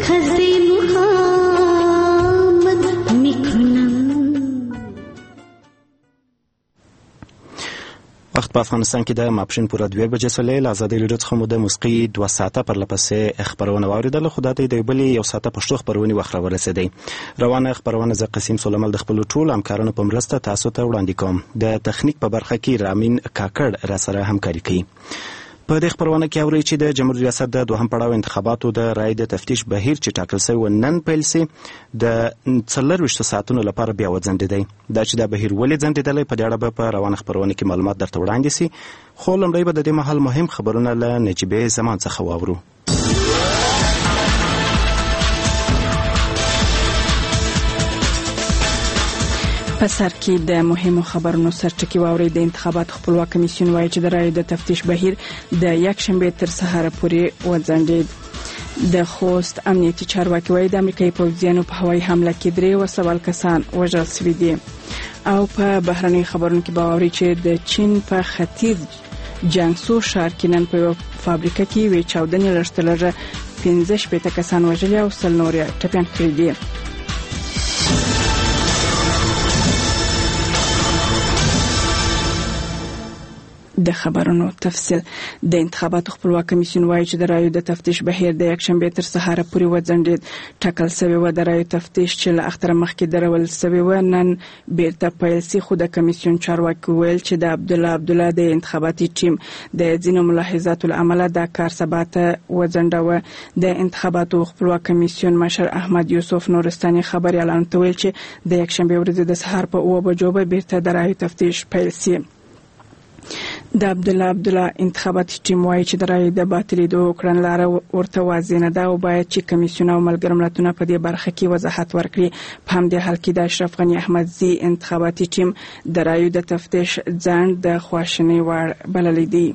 وخت په افغانستان کې د ماپښین پوره 2 بجې سولې له ازادي راډیو څخه مو د موسیقي 2 ساعته پرلپسې خبرونه واوریدله، خو دا د بلې 1 ساعته پښتو خبرونې وخت راورسېدی. روانه خبرونه زه قسیم سلیمل د خپلو ټولو همکارانو په مرسته تاسو ته وړاندې کوم. د تخنیک په برخه کې رامین کاکړ راسره همکاري کوي. په دې خبرونه کې اورئ چې د جمهوریت ریاست د دوهم پړاو انتخاباتو د رای د تفتیش بهیر چې ټاکل شوی نن پیل سي د 24 ساعتونو لپاره بیا وځنډېدی. دا چې دا بهیر ولې ځنډېدلی په دې اړه به په روانه خبرونه کې معلومات درته وړاندې سي، خو لومړی به د دې مهال مهم خبرونه له نجیبې زمان څخه واورو. په سر کې د مهمو خبرونو سرټکی واوري. د انتخابات خپلواک کمیسیون وایي چې د رای د تفتیش بهیر د یکشنبه تر سهار پورې وځنډېد. د خوست امنیتي چارواکي وایي د امریکایي پوځیانو په هوایي حمله کې 3 وسوال کسان وژل شوي دي. او په بهرني خبرونو کې باوري چې د چین په ختیځ جانګسو ښار کې نن په فابریکه کې وی چاودنې لړشتلره 15 کسان وژل او 100 نور ټپيان کړي دي. د خبرونو تفصیل. د انتخاباتو خپلواک کمیسیون وایي چې د رایو د تفتیش بهیر د یکشنبه تر سهار پورې وځنډېد. ټاکل شوی و د رایو تفتیش چې له اختر مخکې درول شوی و نن بیرته پیل سي، خو د کمیسیون چارواکي ویل چې د عبدالله د انتخاباتي ټیم د ځینو ملاحظاتو له امله دا کار سبا ته وځنډاوه. د انتخاباتو خپلواک کمیسیون مشر احمد یوسف نورستاني خبري اعلان ویل چې د یکشنبه ورځ د سهار په 9 بجو به بیرته د رایو تفتیش پیل سي. د عبدالله انتخاباتي ټیم وایي چې د رای د باطلېدو کړنلاره ورته واضح نه ده او باید چې کمیسیون او ملګري ملتونه په دې برخه کې وضاحت ورکړي. په همدې حال کې د اشرف غني احمدزي انتخاباتي ټیم د رایو د تفتیش ځنډ د خواشینۍ وړ بللی دی.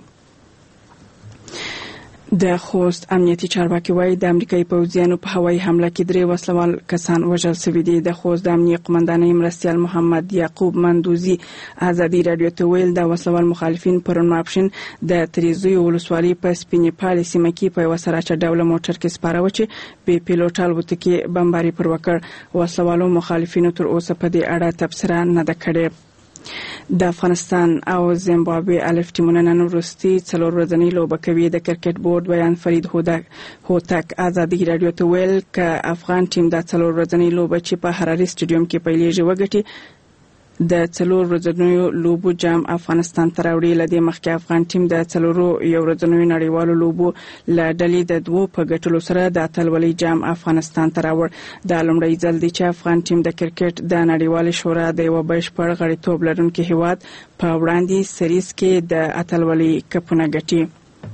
د خوست امنیتي چارواکي وایي د امریکایي پوځیانو په هوایي حمله کې 3 وسلوال کسان وژل شوي دي. د خوست د امنیتي قومندانۍ مرستیال محمد یعقوب مندوزي ازادي راډیو ته ویل د وسلوال مخالفین پرون ماپښین د تریزیو ولسوالۍ په سپینې پالې سیمه کې په وسراچه ډوله موټر کې سپاره و چې بې پیلوټ الوتکې بمباري پر وکړ. وسلوالو مخالفینو تر اوسه په دې اړه تبصره نه ده کړې. د افغانستان او زیمبابوې الف ټیمونه نن وروستي 4 ورځنۍ لوبه کوي. د کرکټ بورډ بیان فرید هوتک ازادي راډیو ته ویل چې افغان ټیم د 4 ورځنۍ لوبه چې په حراري سټیډیوم کې پیلېږي وګټي. د 4 ورځنیو لوبو جام افغانستان ته راوړي. له دې مخکې افغان ټیم د 4 ورځنیو نړیوالو لوبو له ډلې د 2 په ګټلو سره د اتلولۍ جام افغانستان ته راوړ. دا لومړی ځل دی چې افغان ټیم د کرکټ د نړیوالې شورا د یو بشپړ غړیتوب لرونکي هیواد په وړاندې سریز کې د اتلولۍ کپونه ګټي.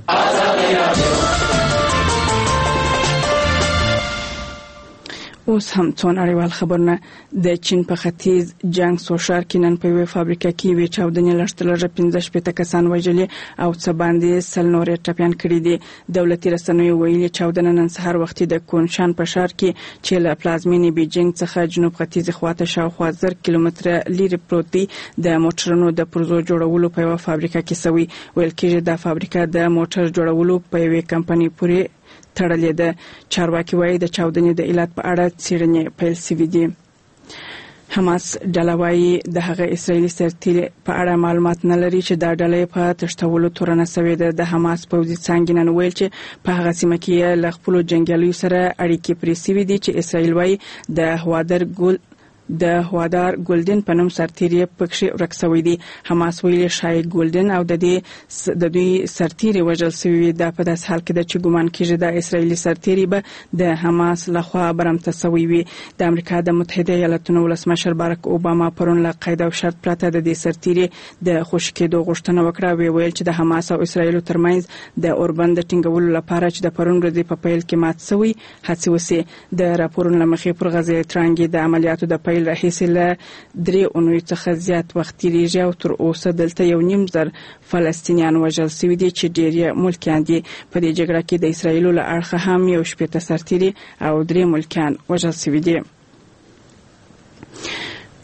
اوس هم څو نړیوال خبرونه. د چین په ختیځ جانګسو ښار کې نن په یوه فابریکه کې وی چاودنې لړشتلره 15 کسان وژلي او څه باندې 100 نور ټپيان کړي دي. دولتي رسنیو ویلي چاودنه نن سهار وختي د کونشان په ښار کې چې له پلازمینې بیجینګ څخه جنوب ختیځ خواته شاوخوا 1000 کیلومتره لرې پروت دی د موټرونو د پرزو جوړولو په یوه فابریکه کې سوي. ویل کېږي دا فابریکه د موټر جوړولو په یوې کمپنۍ پورې تړلې ده. چارواکي وایي د چاودنې د علت په اړه څېړنې پیل شوې دي. حماس ډله وایي د هغه اسرائیلي سرتیري په اړه معلومات نه لري چې دا ډله په تښتولو تورنه شوې ده. د حماس پوځي څانګې نن ویل چې په هغه سیمه کې له خپلو جنګیالیو سره اړیکې پرې شوي دي چې اسرائیل وایي د هوادار ګولډن په نوم سرتیري پکښې ورک شوی دی. حماس ویلي شای ګولډن او د دوی سرتیري وژل شوي. دا په داسې حال کې ده چې ګومان کېږي د اسرائیلي سرتیري به د حماس لخوا برمته شوی وي. د امریکا د متحده ایالاتونو ولسمشر بارک اوباما پرون له قید او شرط پرته د دې سرتیري د خوشي کېدو غوښتنه وکړه. ویل چې د حماس او اسرائیلو ترمنځ د اوربند ټینګولو لپاره چې د پرون ورځې په پیل کې مات شوی هڅې وسي. د راپورونو مخې پر غزه ترانګي د عملیاتو د پیل راهیسې له 3 اونیو څخه زیات وخت تیریږي او تر اوسه دلته 1.5 فلسطینیان وژل شوي دي چې ډېر یې ملکیان دي. په دې جګړه کې د اسرائیلو له اړخه هم 18 سرتیري او 3 ملکیان وژل شوي دي.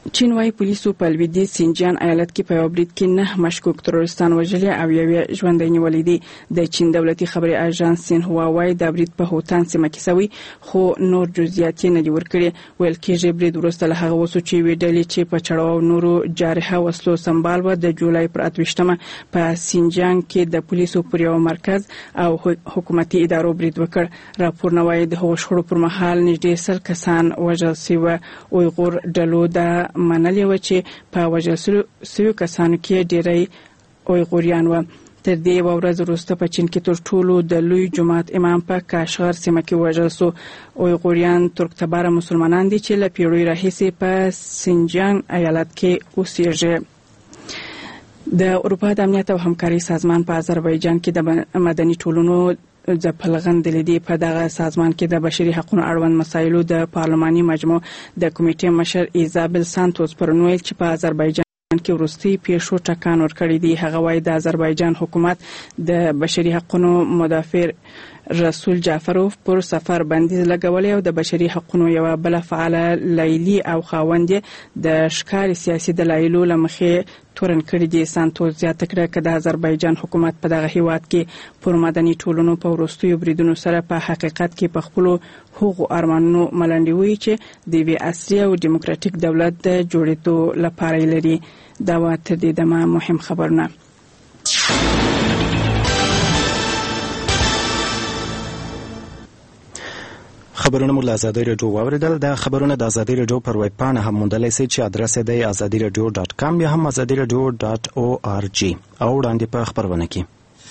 چین وايي پولیسو په لویدیځ سینجیان ایالت کې په یو برید کې 9 مشکوک تروریستان وژلي او یو ژوندی نیولي دي. د چین دولتي خبري اژانس سینهوا وايي د برید په هوتان سیمه کې شوی خو نور جزئیات نه دي ورکړي. ویل کېږي برید وروسته له هغه وسو چې ویډلې چې په چړاو نورو جارحه وسلو سمبال و د جولای پر 28مه په سینجیان کې د پولیسو پر یو مرکز او حکومتي ادارو برید وکړ. راپور نوای د هغو شخړو پر مهال نږدې 100 کسان وژل شوي. اویغور ډلو د منلې و چې په وژل شویو کسانو کې ډېری اویغوریان و. تر دې یوه ورځ وروسته په چین کې تر ټولو د لوی جماعت امام په کاشغر سیمه کې وژل شو. اویغوریان ترکتباره مسلمانان دي چې له پیړیو راهیسې په سینجیان ایالت کې اوسېږي. د اروپا د امنیت او همکارۍ سازمان په آذربایجان کې د مدني ټولنو ځپل غندلې دي. په دغه سازمان کې د بشري حقوقو اړوند مسایلو د پارلماني مجمع د کمیټې مشر ایزابل سانتوس پرون ویل چې په آذربایجان کې وروستي پیښو ټکان ورکړی دی. هغه وايي د آذربایجان حکومت د بشري حقوقو مدافع رسول جعفروف پر سفر بندیز لګولې او د بشري حقوقو یو بل فعال لیلی او خاوند د ښکار سیاسي دلایلو لمخې تورن کړی دي. سانتوس زیاته کړه چې د آذربایجان حکومت په دغه هیواد کې پر مدني ټولنو په وروستیو بریدونو سره په حقیقت کې په خپل حقوقو ارمانونو ملنډي وي چې د وی عصري او دیموکراتیک دولت د جوړېدو لپاره لري. دا واته د دمه مهم خبرونه. خبرونه مو له ازادي رادیو واوریدل. د خبرونه د ازادي رادیو پر ویب پاڼه هم موندلای شئ چې ادرس یې دی azadiradio.com یا هم azadiradio.org او وړاندې په خبرونه کې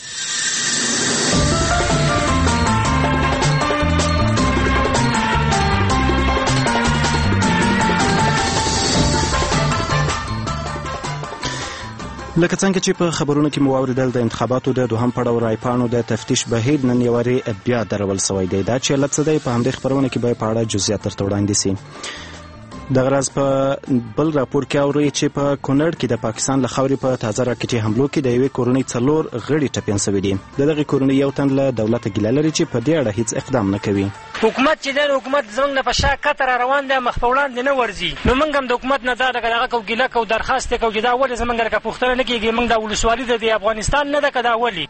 لکه څنګه چې په خبرونو کې مو اوریدل د انتخاباتو د دوهم پړاو رایپاڼو د تفتیش بهیر نن یواري بیا درول شوی دی. دا چې علت څه دی په همدې خبرونه کې به په اړه جزئیات درته وړاندې شي. د غرض په بل راپور کې اوري چې په کونړ کې د پاکستان له خاورې په تازه راکټي حملو کې د یوې کورنۍ 4 غړي ټپیان شوي دي. دغه کورنۍ یو تن له دولت ګیله لري چې په دې اړه هیڅ اقدام نه کوي. حکومت چې د حکومت زمونږ نه په شا کتر روان دی مخ په وړاندې نه ورځي. نو موږ هم د حکومت نه دا دغه کو ګیله کو درخواست کو چې دا ولې زمونږ لکه پوښتنه نه کیږي. موږ د ولسوالۍ د افغانستان نه ده کدا ولې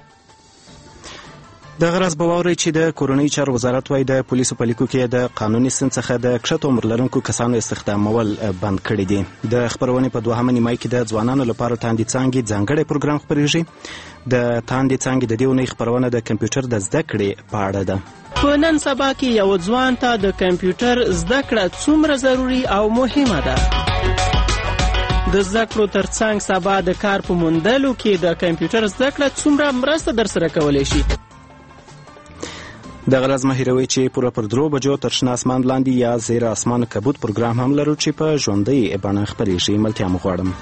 د غرض به واورئ چې د کورنۍ چارو وزارت وايي د پولیسو په لیکو کې د قانوني سن څخه د کښته عمر لرونکو کسانو استخدامول بند کړي دي. د خبرونې په دوهمه نیمایي کې د ځوانانو لپاره تاندې څانګې ځانګړی پروګرام خپرېږي. د تاندې څانګې د دې اونۍ خبرونه د کمپیوټر د زده کړې په اړه ده. په نن سبا کې یو ځوان ته د کمپیوټر زده کړه څومره ضروري او مهمه ده. د زده کړو ترڅنګ سبا د کار په موندلو کې د کمپیوټر زده کړه څومره مرسته درسره کولی شي. د غرض مهیروي چې پوره پر 3 بجو تر شنه اسمان لاندې یا زیر اسمان کبوت پروګرام هم لرو چې په ژوندۍ بڼه خپرېږي. ملتیا مو غواړم.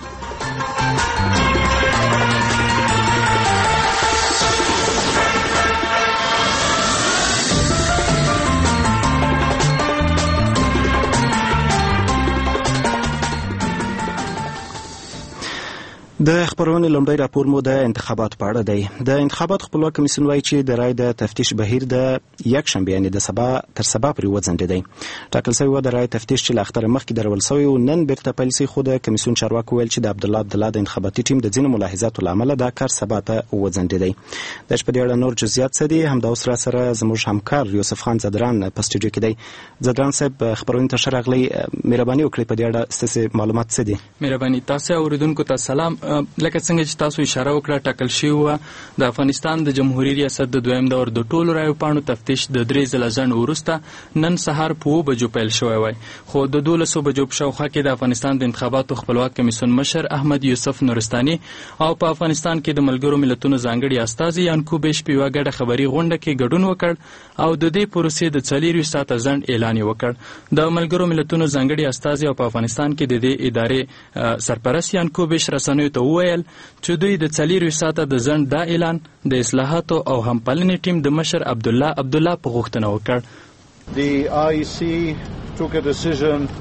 د خبرونې لومړی راپور مو د انتخابات په اړه دی. د انتخابات خپلواک کمیسیون وايي چې د رای د تفتیش بهیر د یکشنبه یعنې د سبا تر سبا پورې وځنډېدی. ټاکل شوی و د رای تفتیش چې له اختر مخکې درول شوی و نن بیرته پیل شي، خو د کمیسیون چارواکو ویل چې د عبدالله د انتخاباتي ټیم د ځینو ملاحظاتو له امله دا کار سبا ته وځنډېدی. د شپې په اړه نور جزئیات څه دي همدا اوس راسره زموږ همکار یوسف خان زدران په سټوډیو کې دی. زدران صاحب خبرونه ته ښه راغلی، مهرباني وکړئ په دې اړه ستاسو معلومات څه دي؟ مهرباني. تاسو اوریدونکو ته سلام. لکه څنګه چې تاسو اشاره وکړه ټاکل شوی و د افغانستان د جمهوریت ریاست د دویم دور د ټولو رایو پاڼو تفتیش د 3 ځله ځنډ وروسته نن سهار په 2 بجو پیل شوی وای، خو د 12 بجو په شاوخوا کې د افغانستان د انتخاباتو خپلواک کمیسیون مشر احمد یوسف نورستاني او په افغانستان کې د ملګرو ملتونو ځانګړي استازي یانکوبیش په یوه ګډه خبري غونډه کې ګډون وکړ او د دې پروسې د 4 ساعته ځنډ اعلان وکړ. د ملګرو ملتونو ځانګړي استازي او په افغانستان کې د دې ادارې سرپرست یانکوبیش رسنیو ته وویل چې دوی د 4 ساعته د ځنډ دا اعلان د اصلاحاتو او همپالنې ټیم د مشر عبدالله په غوښتنه وکړ. The IEC took a decision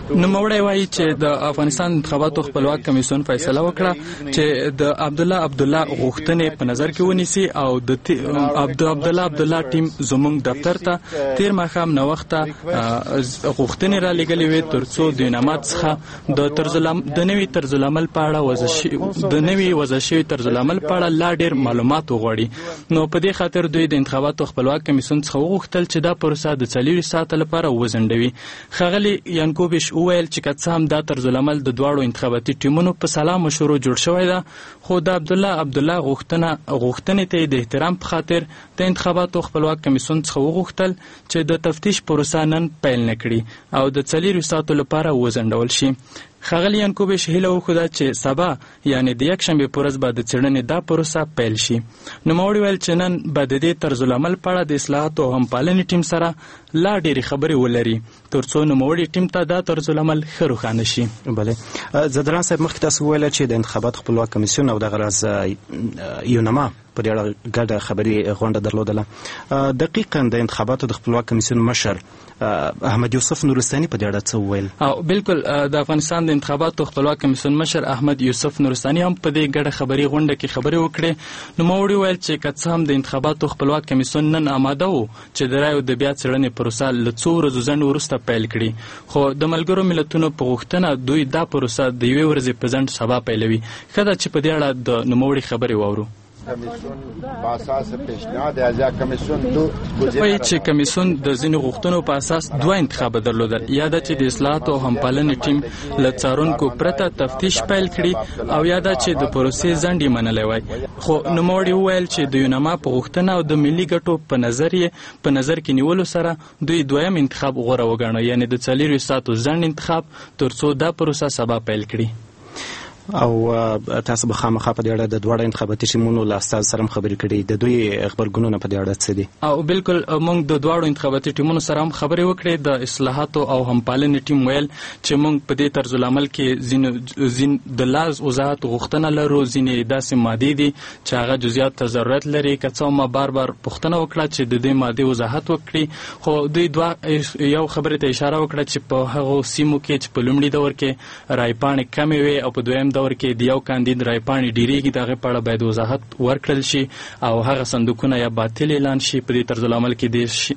نوموړی وایي چې د افغانستان انتخاباتو خپلواک کمیسیون فیصله وکړه چې د عبدالله غوښتنې په نظر کې ونیسي او د عبدالله ټیم زموږ دفتر ته تیر ماښام ناوخته غوښتنې را لېږلې وې ترڅو د انعامات څخه د نوي طرزالعمل په اړه وضع شوي طرزالعمل په اړه لا ډېر معلومات وغواړي. نو په دې خاطر دوی د انتخاباتو خپلواک کمیسیون څخه وغوښتل چې دا پروسه د 40 ساعته لپاره وځنډوي. ښاغلي یانکوبیش وویل چې که څه هم دا طرزالعمل د دواړو انتخاباتي ټیمونو په سلا مشورو جوړ شوی ده، خو د عبدالله غوښتنې ته د احترام په خاطر د انتخاباتو خپلواک کمیسیون څخه وغوښتل چې د تفتیش پروسه نن پیل نه کړي او د 40 ساعتو لپاره وځنډول شي. ښاغلي یانکوبیش هیله وښوده چې سبا یعنې د یکشنبې په ورځ به د څېړنې دا پروسه پیل شي. نوموړي ویل چې نن به د دې طرزالعمل په اړه د اصلاحاتو او همپالنې ټیم سره لا ډېرې خبرې ولري ترڅو نوموړي ټیم ته دا طرزالعمل ښه روښانه شي. بله زدران صاحب مخکې تاسو وویل چې د انتخاباتو خپلواک کمیسیون او دغه راز یونما په دې اړه ګډه خبري غونډه درلودله. دقیقاً د انتخاباتو د خپلواک کمیسیون مشر احمد یوسف نورستاني په دې اړه څه وویل؟ او بالکل د افغانستان د انتخاباتو خپلواک کمیسیون مشر احمد یوسف نورستاني هم په دې ګډه خبري غونډه کې خبرې وکړې. نوموړي ویل چې که څه هم د انتخاباتو خپلواک کمیسیون نن آماده و چې د رایو د بیا څېړنې پروسه له څو ورځو ځنډ وروسته پیل کړي، خو د ملګرو ملتونو په غوښتنه دوی دا پروسه د یوې ورځې په ځنډ سبا پیلوي. ښه ده چې په دې اړه د نوموړي خبرې واورو. وایي چې کمیسیون د ځینو غوښتنو په اساس 2 انتخابات درلودل، یا دا چې د اصلاحاتو او همپالنې ټیم له څارونکو پرته تفتیش پیل کړي او یا دا چې د پروسې ځنډ یې منلی وای. خو نوموړي وویل چې د یونما په غوښتنه او د ملي ګټو په نظر کې نیولو سره دوی دویم انتخاب غوره وګاڼه، یعنې د 40 ساعتو ځنډ انتخاب ترڅو دا پروسه سبا پیل کړي. او تاسو به خامخا په دې اړه د دواړو انتخاباتي ټیمونو له استازو سره هم خبرې کړې، د دوی خبرګونونه په دې اړه څه دي؟ او بالکل موږ د دواړو انتخاباتي ټیمونو سره هم خبرې وکړې. د اصلاحاتو او همپالنې ټیم ویل چې موږ په دې طرزالعمل کې د لاز وضاحت غوښتنه لرو، ځینې داسې مادې دي چې هغه جزئیات ته ضرورت لري. که څه هم بار پوښتنه وکړه چې د دې مادې وضاحت وکړي، خو دوی یو خبرې ته اشاره وکړه چې په هغو سیمو کې چې په لومړي دور کې رایپاڼې کمې وي او په دویم دور کې د یو کاندید رایپاڼې ډیریږي، د هغې په اړه باید وضاحت ورکړل شي او هغه صندوقونه یا باطل اعلان شي. په دې طرزالعمل کې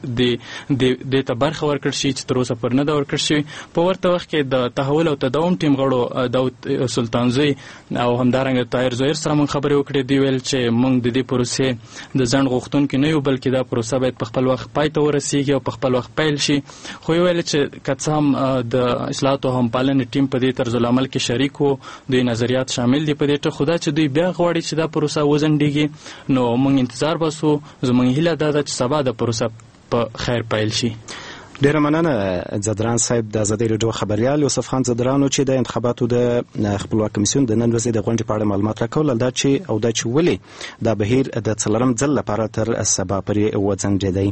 دې ته برخه ورکړل شي چې تر اوسه پر نه ده ورکړل شوي. په ورته وخت کې د تحول او تداوم ټیم غړو داود سلطانزوی او همدارنګه طاهر زهیر سره موږ خبرې وکړې. دوی ویل چې موږ د دې پروسې د ځنډ غوښتونکي نه یو، بلکې دا پروسه باید په خپل وخت پای ته ورسیږي او په خپل وخت پیل شي. خو ویل چې که څه هم د اصلاحاتو او همپالنې ټیم په دې طرزالعمل کې شریک و، دوی نظریات شامل دي په دې ټکو دا چې دوی بیا غواړي چې دا پروسه وځنډیږي. نو موږ انتظار باسو. زموږ هیله دا ده چې سبا د پروسه په خیر پیل شي. ډیره مننه زدران صاحب. د ازادي راډیو خبريال یوسف خان زدرانو چې د انتخاباتو د خپلواک کمیسیون د نن ورځې د غونډې په اړه معلومات راکول، دا چې ولې دا بهیر د 4م ځل لپاره تر سبا پورې وځنډېدی.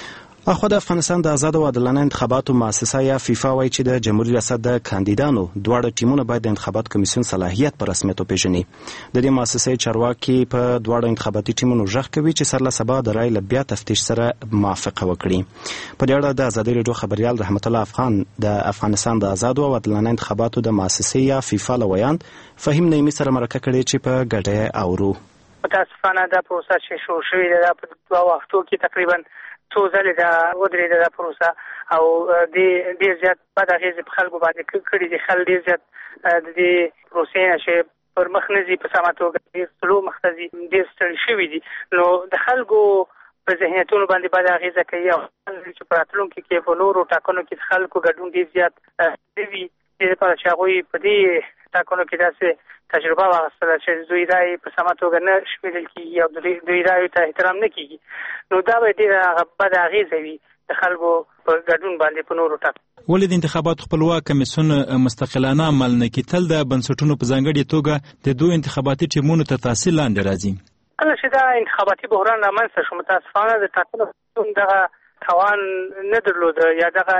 اخو د افغانستان د آزاد او عادلانه انتخاباتو مؤسسه یا فیفا وایي چې د جمهوریت ریاست د کاندیدانو دواړه ټیمونه باید د انتخاباتو کمیسیون صلاحیت په رسمیت وپیژني. د دې مؤسسې چارواکي په دواړو انتخاباتي ټیمونو غږ کوي چې سر له سبا د رای له بیا تفتیش سره موافقه وکړي. په دې اړه د ازادي راډیو خبريال رحمت الله افغان د افغانستان د آزاد او عادلانه انتخاباتو د مؤسسې یا فیفا لویان فهیم نعیمي سره مرکه کړې چې په ګډه اورو. متاسفانه دا پروسه چې شروع شوې ده په 2 وختو کې تقریبا 2 ځلې دا ودرېده دا پروسه او ډېر زیات بد اغېزې په خلکو باندې کړي دي. خلک ډېر زیات د دې پروسې نه چې پر مخ نه ځي په سمه توګه، ډېر سلو مخ ته ځي، ډېر ستړي شوي دي. نو د خلکو په ذهنیتونو باندې بد اغېزه کوي او چې په راتلونکي کې په نورو ټاکنو کې د خلکو ګډون ډېر زیات وي. دې لپاره چې هغوی په دې ټاکنو کې داسې تجربه واخیستله چې دوی رایې په سمه توګه نه شمیرل کېږي او دوی رایو ته احترام نه کېږي، نو دا به ډېره بده اغېزه وي د خلکو په ګډون باندې په نورو ټاکنو. ولې د انتخاباتو خپلواک کمیسیون مستقلانه عمل نه کوي؟ تل د بنسټونو په ځانګړې توګه د 2 انتخاباتي ټیمونو تر تاثیر لاندې راځي. کله چې دا انتخاباتي بحران رامنځته شو، متاسفانه د ټاکنو دغه توان نه درلوده یا دغه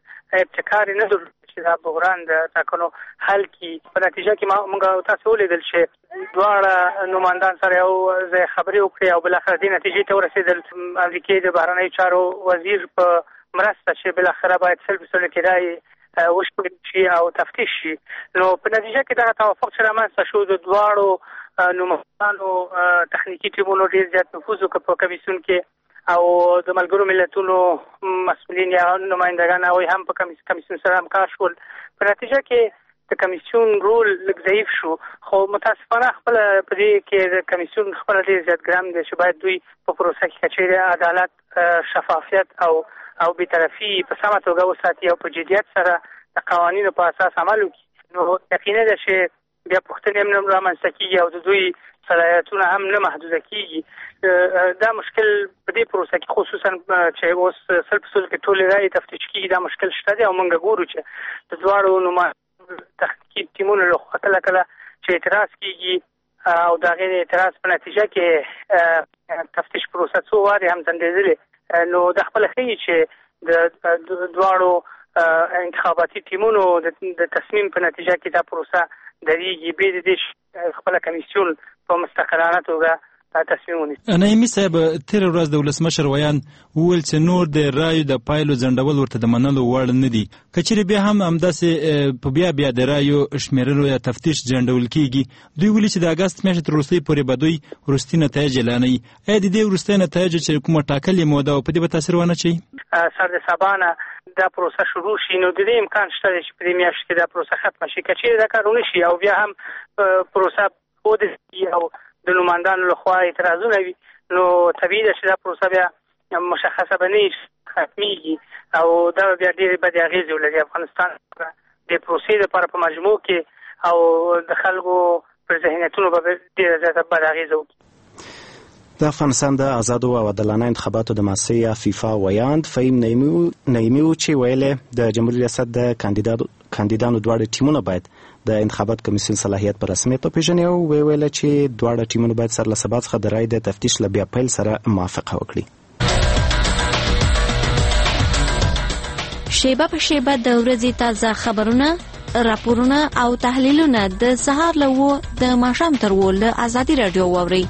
ابتکار نه درلوده چې دا بحران د ټاکنو حل کړي. په نتیجه کې موږ تاسو ولیدل چې دواړه نمایندان سره یو ځای خبرې وکړې او بالاخره دې نتیجې ته ورسېدل. امریکې د بهرنیو چارو وزیر په مرسته چې بالاخره باید 100% کې رایې وشپړل شي او تفتیش شي. نو په نتیجه کې دا توافق چې رامنځته شو د دواړو نوموړانو تخنیکي ټیمونو ډېر زیات نفوذ وکړ په کمیسیون کې او د ملګرو ملتونو مسؤلین یا نمائندگان هغوی هم په کمیسیون سره همکار شول. په نتیجه کې د کمیسیون رول لږ ضعیف شو، خو متاسفانه خپله په دې کې د کمیسیون خپله ډېر زیات ګرم دی چې باید دوی په پروسه کې کچېرې عدالت، شفافیت او بیطرفي په سمه توګه وساتي او په جدیت سره د قوانینو په اساس عمل وکړي. نو یقیني ده چې بیا پوښتنې هم نه رامنځته کېږي او د دوی صلاحیتونه هم نه محدوده کېږي. دا مشکل په دې پروسه کې خصوصا چې اوس 100% کې ټولې رایې تفتیش کېږي، دا مشکل شته دی او موږ ګورو چې د دواړو تحقیقي ټیمونو له خوا کله چې اعتراض کېږي او د هغې اعتراض په نتیجه کې تفتیش پروسه څو وارې هم ځنډېدلې. نو دا خپله ښیي چې د دواړو انتخاباتي ټیمونو د تصمیم په نتیجه کې دا پروسه درېږي، بې د دې خپله کمیسیون په مستقلانه توګه تصمیم ونیسي. نعیمي صاحب، تېره ورځ د ولسمشر ویان وویل چې نور د رایو د پایلو ځنډول ورته د منلو وړ نه دي. که چېرې بیا هم همداسې په بیا د رایو شمېرلو یا تفتیش ځنډول کېږي، دوی ویلي چې د اګست میاشتې تر وروستۍ پورې به دوی وروستي نتایج اعلانوي. ایا د دې وروستۍ نتایجو چې کومه ټاکلې موده وه په دې به تاثیر ونه اچوي؟ سر د سبا نه دا پروسه شروع شي، نو د دې امکان شته دی چې په دې میاشت کې دا پروسه ختمه شي. که چېرې دا کار ونه شي او بیا هم پروسه ودرېږي او د نوماندانو لخوا اعتراضونه وي، نو طبیعي ده چې دا پروسه بیا مشخصه به نه ختمېږي او دا بیا ډېرې بدې اغېزې ولري افغانستان د پروسې لپاره په مجموع کې او د خلکو پر ذهنیتونو به ډېره زیاته بد اغېزه وکړي. د افغانستان د آزادو او عادلانه انتخاباتو د مؤسسې فیفا ویاند فهیم نعیمي و چې ویلې د جمهوریت ریاست د کاندیدانو دواړه ټیمونه باید د انتخابات کمیسیون صلاحیت په رسمیت وپېژني او ویل چې دواړه ټیمونه باید سره له سبا څخه د رایې د تفتیش له بیا پیل سره موافقه وکړي. شیبه په شیبه د ورځې تازه خبرونه، راپورونه او تحلیلونه د سهار له 9 د ماښام تر 10 له ازادي رادیو واورئ.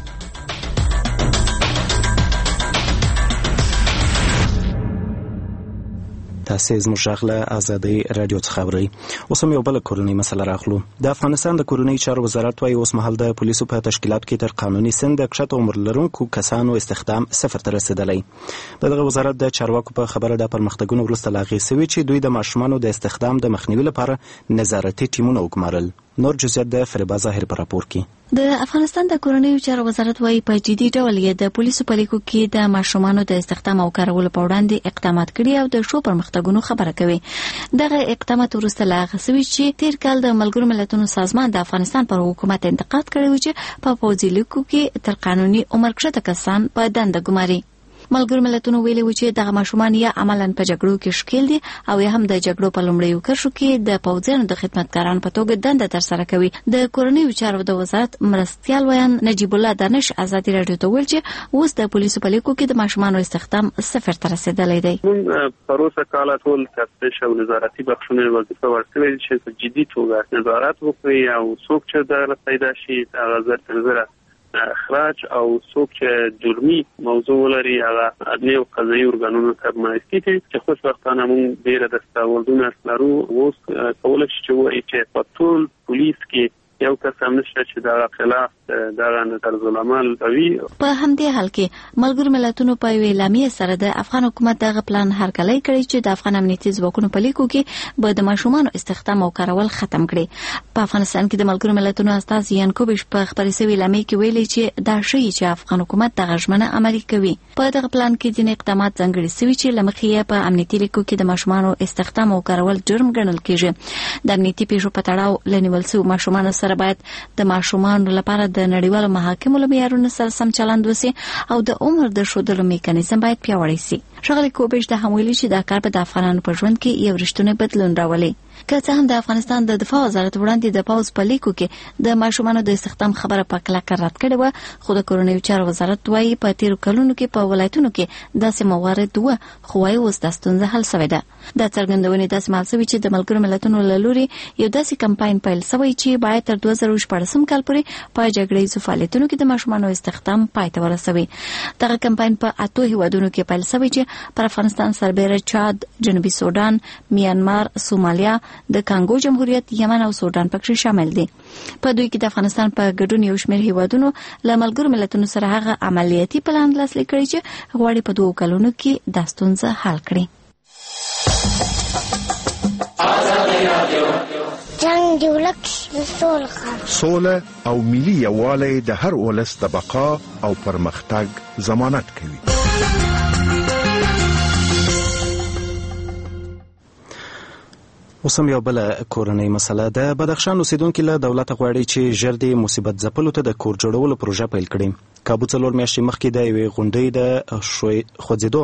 تاسو زموږ غږ له ازادي رادیو څخه اورئ. اوس هم یو بل کورنۍ مسله راخلو. د افغانستان د کورنۍ چارو وزارت وايي اوس مهال د پولیسو په تشکیلاتو کې تر قانوني سن د کښته عمر لرونکو کسانو استخدام 0 ته رسیدلی. دغه وزارت د چارواکو په خبره د پرمختګونو وروسته لا هغې سوي چې دوی د ماشومانو د استخدام د مخنیوي لپاره نظارتي ټیمونه وګمارل. نور جزئیات د فریبا ظاهر په راپور کې. د افغانستان د کورنۍ چارو وزارت وايي په جدي ډول یې د پولیسو په لیکو کې د ماشومانو د استخدام او کارولو په وړاندې اقدامات کړي او د شو پرمختګونو خبره کوي. دغه اقدامات وروسته لا غسوي چې تیر کال د ملګرو ملتونو سازمان د افغانستان پر حکومت انتقاد کړی و چې په پوځي لیکو کې تر قانوني عمر کښته کسان په دنده ګماري. ملګرو ملتونو ویلي و چې دغه ماشومان یا عملاً په جګړو کې ښکیل دي او یا هم د جګړو په لومړیو کرښو کې د پوځیانو د خدمتګارانو په توګه دنده ترسره کوي. د کورنیو چارو د وزارت مرستیال ویان نجیب الله دانش ازادي رادیو ته ویل چې اوس د پولیسو په لیکو کې د ماشومانو استخدام 0 ته رسیدلی دی. پروسه کال ټول تفتیش او نظارتي بخښونه وظیفه ورکړي چې په جدي توګه نظارت وکړي او څوک چې د پیدا شي هغه زر تر زره اخراج او څوک چې جرمي موضوع لري هغه عدلي او قضایي ارګانونو ته معرفي کړي چې خوشبختانه موږ ډېره دستاوردونه لرو. اوس کولای شو چې وایي چې په ټول پولیس کې یو کس هم نشته چې دا خلاف دغه طرز العمل کوي. په همدې حال کې ملګرو ملتونو په یوه اعلامیه سره د افغان حکومت دغه پلان هرکلی کړی چې د افغان امنیتي ځواکونو په لیکو کې به د ماشومانو استخدام او کارول ختم کړي. په افغانستان کې د ملګرو ملتونو استازي یانکوبش په خبري سوي اعلامیه کې ویلي چې دا شی چې افغان حکومت دغه ژمنه عملي کوي. په دغه پلان کې ځینې اقدامات ځانګړي سوي چې لمخې په امنیتي لیکو کې د ماشومانو استخدام او کارول جرم ګڼل کیږي. د امنیتي پیښو په تړاو لنیول شوي ماشومانو سره باید د ماشومانو لپاره د نړیوالو محاکمو له معیارونو سره سم چلند وشي او د عمر د ښودلو میکانیزم باید پیاوړی شي. ښاغلي کوبش د هم ویلي چې دا کار به د افغانانو په ژوند کې یو رښتونی بدلون راولي. که څه هم د افغانستان د دفاع وزارت وړاندې د پوځ په لیکو کې د ماشومانو د استخدام خبره په کلکه رد کړې وه، خو د کورنیو چارو وزارت وايي په تیرو کلونو کې په ولایتونو کې داسې موارد وه، خو وايي اوس دا ستونزه حل شوې ده. دا څرګندونې داسې محسوس شوي چې د ملګرو ملتونو له لوري یو داسې کمپاین پیل شوی چې باید تر 2014 کال پورې په جګړیزو فعالیتونو کې د ماشومانو استخدام پای ته ورسوي. دغه کمپاین په 8 هیوادونو کې پیل شوی چې پر افغانستان سربېره چاد، جنوبي سودان، میانمار، سومالیا، د کانګو جمهوریت، یمن او سودان پکې شامل دي. په دوی کې د افغانستان په ګډون یو شمېر هیوادونو له ملګرو ملتونو سره هغه عملیاتي پلان لاسلیک کړی چې غواړي په 2 کلونو کې دا ستونزه حل کړي. جنگ دی ولک سوله او ملي یووالی د هر ولس د بقا او پرمختګ ضمانت کوي. اوسم یو بل کورنۍ مسله د بدخشان اوسیدونکو له دولت غواړي چې ژر د مصیبت ځپلو ته د کور جوړولو پروژه پیل کړي. کابو 4 میاشتې مخکې د یوې غونډې د خوځېدو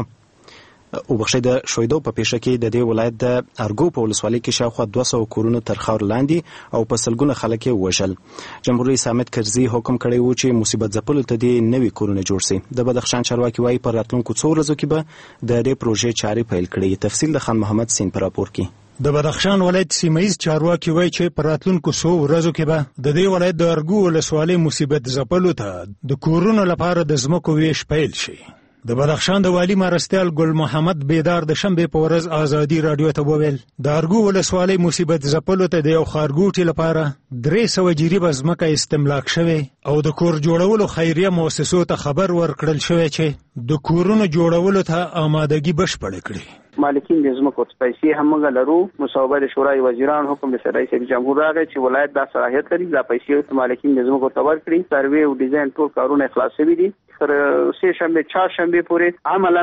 او بخښي د شویدو په پیښه کې د دې ولایت د ارګو په ولسوالۍ کې شاوخوا 200 کورونه تر خاور لاندې او په سلګونه خلک یې وژل. جمهور رئیس حامد کرزي حکم کړی و چې مصیبت ځپلو ته د نوي کورونه جوړ شي. د بدخشان چارواکي وايي پر راتلونکو 2 ورځو کې به د دې پروژې چارې پیل کړي. تفصیل د خان محمد سین پر راپور کې. د بدخشان ولایت سیمایي چارواکي وايي چې پر راتلونکو 100 ورځو کې به د دې ولایت د ارګو ولسوالۍ مصیبت ځپلو ته د کورونو لپاره د ځمکو ویش پیل شي. د بدخشان د والی مرستیال ګل محمد بیدار د شنبه په ورځ ازادي رادیو ته وویل د ارګو ولسوالۍ مصیبت ځپلو ته د یو خارګوټي لپاره 300 جریبه ځمکه استملاک شوه او د کور جوړولو خیریه مؤسسو ته خبر ورکړل شوی چې د کورونو جوړولو ته آمادګي بشپړ کړي. مالکین د زمکو پیسې هم لرو. مصوبه شورای وزیران حکم د رئیس جمهور راغی چې ولایت د صلاحیت لري د پیسې مالکین د زمکو تور کړي. سروې او ډیزاین ټول کارونه خلاصوي دي. تر سه شنبه 4 شنبه پورې عملاً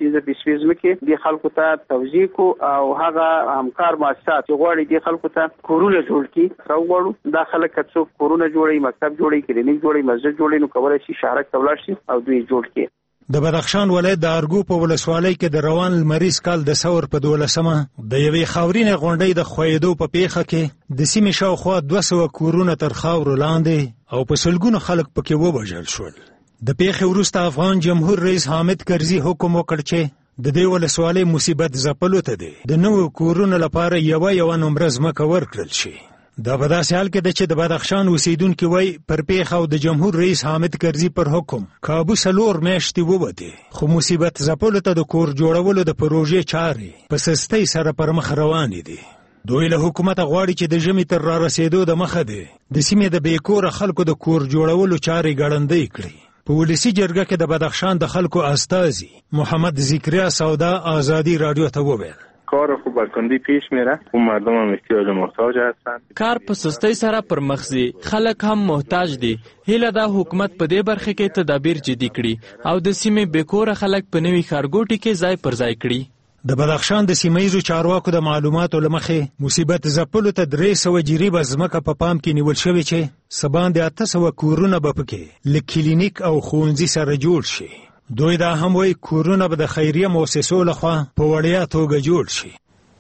15 زمکه د خلکو ته توزیع کو او هغه همکار مؤسسات غواړي د خلکو ته کورونه جوړ کړي. راوړو د خلک څو کورونه جوړي، مکتب جوړي، کلینیک جوړي، مسجد جوړي، نو کولای شي شهرک تولار شي او دوی جوړ کړي. د بدخشان ولایت د ارګو په ولسوالۍ کې د روان لمریز کال د ثور په 12مه د یوې خاورینې غونډۍ د خویدو په پیښه کې د سیمې شاوخوا 200 کورونه تر خاور لاندې او په سلګونو خلک پکې ووژل شول. د پیښې وروسته افغان جمهور رئیس حامد کرزي حکم وکړ چې د دې ولسوالۍ مصیبت ځپلو ته د نوو کورونو لپاره یو نمبر ځمکه ورکړل شي. دا په داسې حال کې ده چې د بدخشان اوسیدونکو وایي پر پیښه او د جمهور رئیس حامد کرزي پر حکم کابو 4 میاشتې ووته، خو مصیبت ځپلو ته د کور جوړولو د پروژې چارې په سستۍ سره پر مخ روانې دي. دوی له حکومت غواړي چې د ژمي تر را رسیدو د مخه د سیمې د بیکوره خلکو د کور جوړولو چارې ګړندۍ کړي. په ولسی جرګه کې د بدخشان د خلکو استازي محمد ذکریا سودا آزادی رادیو ته وویل کار خوب برکندی پیش میره و مردم هم احتیاج محتاج هستند. کار په سستۍ سره پر مخزي، خلک هم محتاج دي. هیله دا حکومت په دې برخه کې تدابیر جدي کړي او د سیمې بیکوره خلک په نوي ښارګوټي کې ځای پر ځای کړي. د بدخشان د سیمایي چارواکو د معلوماتو لمخې مصیبت ځپلو ته 300 جریبه ځمکه په پام کې نیول شوې چې سبان د 800 کورونه به پکې له کلینیک او ښوونځي سره جوړ شي. دوی دا هم وایي کورونه به د خیریه مؤسسو لخوا په وړیا توګه جوړ شي.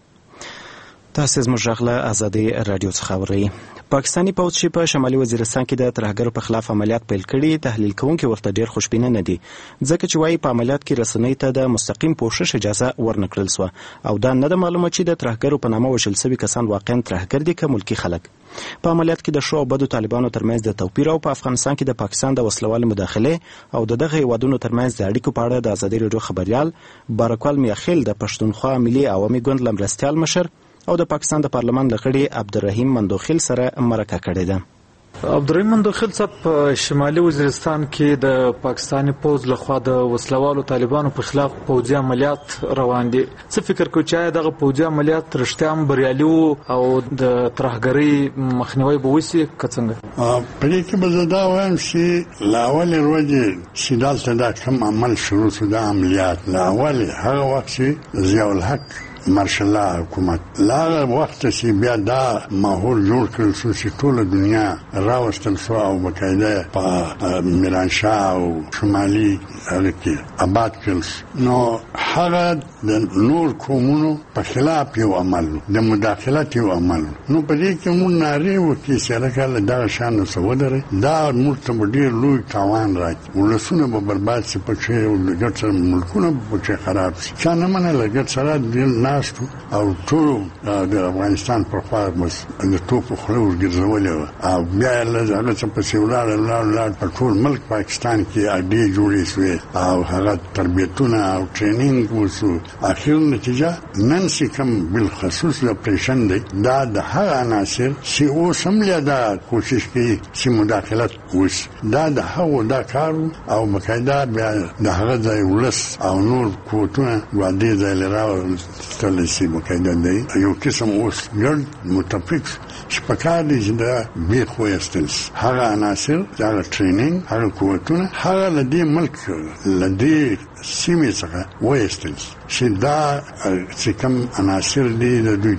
تاسو زموږ غږ له ازادي رادیو څخه اورئ. پاکستانی پوځ چې په شمالي وزیرستان کې د ترهګرو په خلاف عملیات پیل کړي، تحلیل کوونکي ورته ډیر خوشبینه نه دي، ځکه چې وايي په عملیات کې رسنۍ ته د مستقیم پوښښ اجازه ورنکړل سوه او دا نه ده معلومه چې د ترهګرو په نامه وژل سوي کسان واقعا ترهګر دي که ملکي خلک. په عملیات کې د ښو او بدو طالبانو ترمنځ د توپیر او په افغانستان کې د پاکستان د وسلوالو مداخلې او دغه هیوادونو ترمنځ د اړیکو په اړه د ازادي رادیو خبريال بارکوال میاخیل د پښتونخوا ملي عوامي ګوند لمرستیال مشر او د پاکستان د پارلمان لغړي عبدالرحیم مندوخیل سره مرکه کړې ده. عبدالرحیم مندوخیل صاحب په شمالي وزیرستان کې د پاکستاني پوځ لخوا د وسلوالو طالبانو په خلاف پوځي عملیات روان دي. څه فکر کوئ چې دغه پوځي عملیات رښتیا هم بریالي وو او د ترهګرۍ مخنیوی به وشي که څنګه؟ په دې کې به زه دا وایم چې له اولې ورځې چې دلته دا کوم عمل شروع شو د عملیات له اولې هغه وخت چې ضیاء الحق مارشل الله حکومت لاغه وخت چې بیا دا ماحول جوړ کړل شو چې ټول دنیا راوستل شو او بقاعده په میرانشاه او شمالي هغه کې آباد کړل نو هغه د نور قومونو په خلاف یو عمل د مداخلت یو عمل نو په دې کې مونږ ناري وکړي چې راکاله دا شان سودره دا مرتبه ډیر لوی تاوان راځي ولسونه به برباد شي په چې ولګټ سره ملکونه به چې خراب شي چې نه منه لګټ سره د او ټول د افغانستان پر خوا بس د توپ خو ورګرځولې او بیا له هغه څخه په سیولار په ټول ملک پاکستان کې اډې جوړې شوې او هغه تربیتونه او ټریننګ وسو اخر نتیجه نن سي کوم بالخصوص د پریشن دی دا د هغه عناصر چې اوس هم دا کوشش کوي چې مداخلت وس دا د هغو دا کار او مقاعده بیا د هغه ځای ولس او نور کوټونه وادي ځای لراو تلسي مقاعده دی یو قسم اوس ګرد متفق شپکار دي چې دا به خو استل هغه عناصر دا ټریننګ هغه کوټونه هغه لدی ملک لدی سیمه څخه وایستل چې دا چې کوم عناصر دي د دوی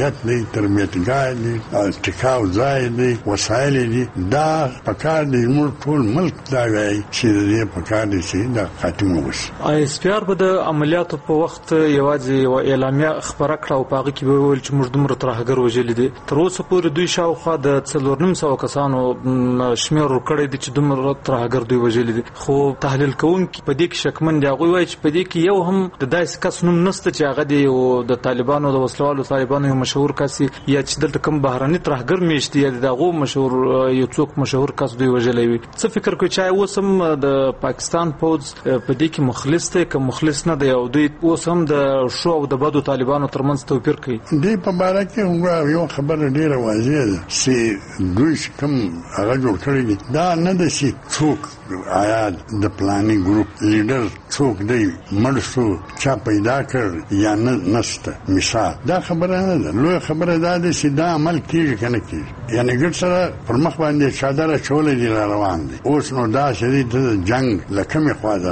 تربیتګاه دي ټیکاو ځای دي وسایل دي دا پکار دي موږ ټول ملک دا وایي چې دې پکار دي چې دا خاتمه وشي. اس پی آر به د عملیاتو په وخت یوازې یو اعلامیه خبره کړه او پاغه کې به ویل چې موږ دومره ترهګر وژل دي تر اوسه پورې دوی شاوخوا د 400 کسانو شمیر ورکړی دي چې دومره ترهګر دوی وژل دي خو تحلیل کوونکي په دې کې شکمن دي هغه وایي چې په دې کې یو هم د داسې کس نوم نشته چې هغه دی او د طالبانو د وسلوالو طالبانو یو مشهور کس یا چې دلته کوم بهراني ترهګر میشتي یا دغه مشهور یو څوک مشهور کس دوی وژلې وي څه فکر کوي چې اوسم د پاکستان پوز په دې کې مخلص ته کوم مخلص نه دی او دوی اوسم د شو او د بدو طالبانو ترمنځ توپیر کوي دې په اړه کې یو خبره ډیره واضحه ده چې دوی کوم هغه جوړ کړی دي دا نه د شي څوک آیا د پلاني ګروپ لیډر څوک دی مرسو چا پیدا کړ یا نه نشته مثال دا خبره نه ده لوی خبره ده چې دا عمل کیږي کنه کیږي یعنی ګټ سره پر مخ باندې چادر چولې دی روان دي اوس نو دا شدید جنگ لکه خوا ده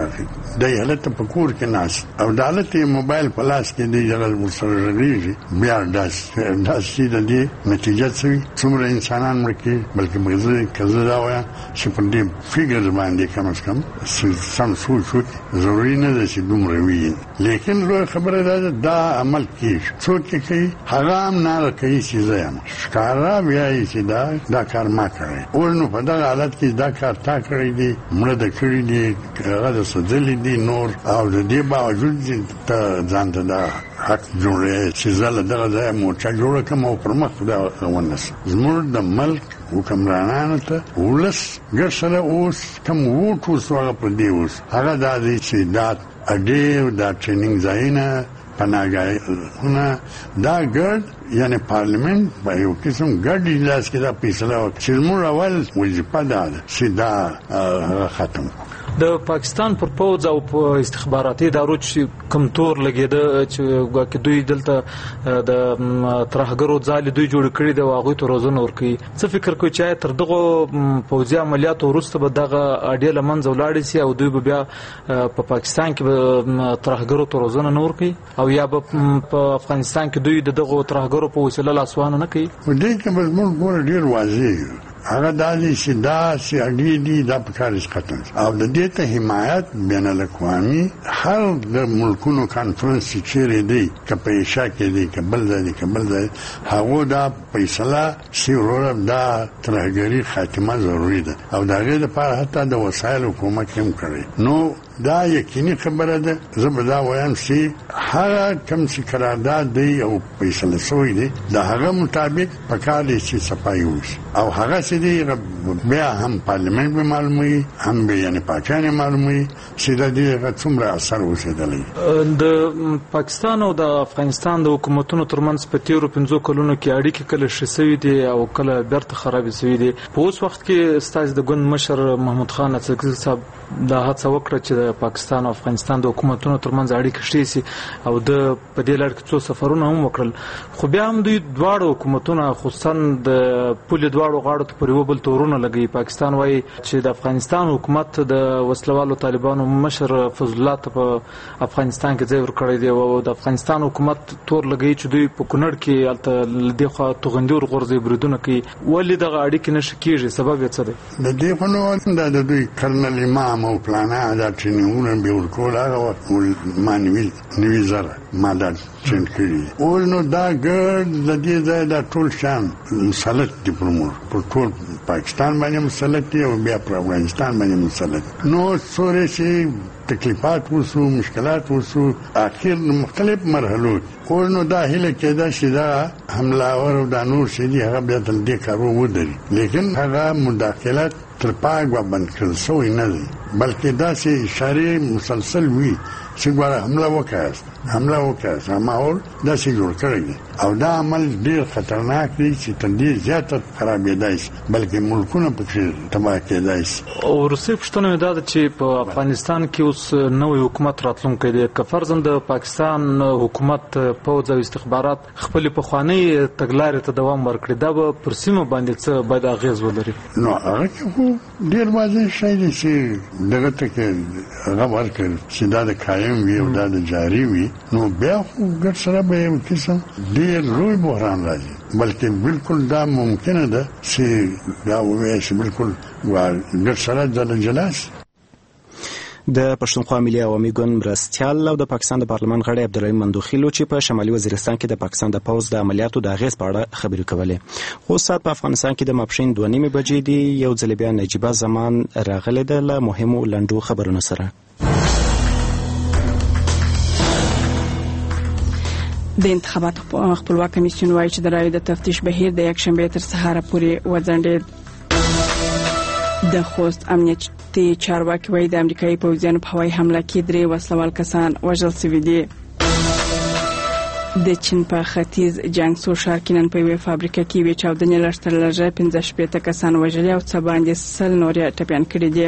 د حالت په کور کې ناس او دالت موبایل پلاس کې دی جلال مسرریږي بیا داس چې د دې نتیجه څه څومره انسانان مرکي بلکې مغزه کزه دا وایي چې په دې فکر باندې کم از کم سم سوچ ضروري نه ده چې دومره وي لیکن لوی خبره ده دا عمل کیږي څوک کوي حرام نه کوي چې زم ښکارا بیا چې دا کار ما کوي او نو په دغه حالت کې دا کار تا کړی دی مړه د کړی دی هغه د سدلې دی نور او د دې باوجود ته ځان ته دا حق جوړه چې زله دغه ځای موچا جوړه کوم او پر مخ دا ونس زموږ د ملک حکمرانانو ته ولس ګرځره اوس کوم وټو سره پر دی اوس هغه د دې چې دا اډیو دا ټریننګ ځایونه پناهګاهونه دا ګرد یعنی پارلیمنت په یو قسم ګډ اجلاس کې دا فیصله وکړه چې موږ اول وظیفه ده چې دا ختم د پاکستان پر پوز او په استخباراتي ادارو چې کم تور لګیده چې دوی دلته د ترهګرو ځال دوی جوړ کړی دی واغې ته روزنه ورکړي څه فکر کوي چې تر دغه پوځي عملیاتو وروسته به دغه اډیل منځ ولاړ شي او دوی به بیا په پاکستان کې ترهګرو ته روزنه نه ورکړي او یا به په افغانستان کې دوی دغه ترهګرو په وسیله لاسوانه نه کوي دې کې مضمون ډیر واضح هغه دالي چې دا چې اړې دي دا په کار ختم او د دې ته حمایت بین الاقوامي هر د ملکونو کانفرنس چې دی کپېشا کې دی کبل دی هغه دا فیصله چې ورور دا ترهګری خاتمه ضروری ده او دا غیر لپاره حتی د وسایل حکومت هم کړی نو دا یقیني خبره ده زبدا وایم چې هغه کوم چې قرارداد دی او فیصله شوی دی دا هغه مطابق پکاره چې صفای وشي او هغه چې دی بیا هم پارلیمنت به معلومي هم به یعنی پاکستان معلومي چې د دې څومره اثر وشیدلی د پاکستان او د افغانستان د حکومتونو ترمنځ په تیرو 15 کلونو کې اړیکې کله شسوي دي او کله بیرته خراب شوي دي په اوس وخت کې استاد د ګوند مشر محمود خان اڅکزي صاحب دا هڅه وکړه چې د پاکستان او افغانستان د حکومتونو ترمنځ اړیکې شته سي او د په دې لړ کې څو سفرونه هم وکړل خو بیا هم دوی دواړو حکومتونو خصوصا د پولیس دواړو غاړو ته پر یو بل تورونه لګي پاکستان وایي چې د افغانستان حکومت د وسلوالو طالبانو مشر فضل الله ته په افغانستان کې ځای ورکړی دی او د افغانستان حکومت تور لګي چې دوی په کونړ کې الته لدیخه توغندور غورځي بریدونه کوي ولې دغه اړیکې نشي کېږي سبب یې څه دی د دې په نوم د دوی کرنل امام او پلانا دا ټریننګونه به ورکول هغه مانوي نوي زره ماده چین کړی او نو دا ګرد د دې ځای د ټول شان مسلط دی پر ټول پاکستان باندې مسلط دی او بیا پر افغانستان باندې مسلط نو سورې شي تکلیفات وسو مشکلات وسو اخر مختلف مرحلو او نو دا هله کېدا چې دا حمله اور د نور شي دی هغه بیا تل دې کارو ودري لیکن هغه مداخلت تر پاګ و بند کړل سوې نه دي بلکې دا چې اشاره مسلسل وي چې ګوره حمله وکړه ماحول داسې جوړ کړی دی او دا عمل ډیر خطرناک دی چې تر ډیر زیاته خرابېدای شي بلکې ملکونه پکې تباه کېدای شي. وروستۍ پوښتنه دا ده چې په افغانستان کې اوس نوی حکومت راتلونکی دی که فرضاً د پاکستان حکومت پوځ او استخبارات خپل پخوانۍ تګلارې ته دوام ورکړي دا به پر سیمه باندې څه بد اغیز ولري؟ نو هغه کې ډیر واضح شی دی چې دغه ته کې هغه ورکړي چې دا د قایم وي او دا د جاري وي نو بیا خو ګډ سره به یو قسم ډیر لوی بحران راځي بلکې بالکل دا ممکنه ده چې دا وایي چې بالکل ګډ سره د جلاس د پښتونخوا ملي عوامي ګوند مرستیال او د پاکستان د پارلمان غړی عبدالرحیم مندوخیلو چې په شمالي وزیرستان کې د پاکستان د پوځ د عملیاتو د اغیز په اړه خبرې کولې. خو سات په افغانستان کې د ماپښین 2:30 بجې دی یو ځل بیا نجیبه زمان راغله د مهمو لنډو خبرونو سره. د انتخاباتو خپلواک کمیسیون وایي چې د رایو د تفتیش بهیر د یکشنبه تر سهار پورې وځنډېد. د خوست امنیتي چارواکي وایي د امریکایي پوځیانو په هوایي حمله کې 3 وسلوال کسان وژل شوي دي. د چین په ختیځ جانګسو ښار کې نن په یوې فابریکه کې یوې چاودنې لږ تر لږه 15 کسان وژلي او څه باندې 100 نور یې ټپیان کړي دي.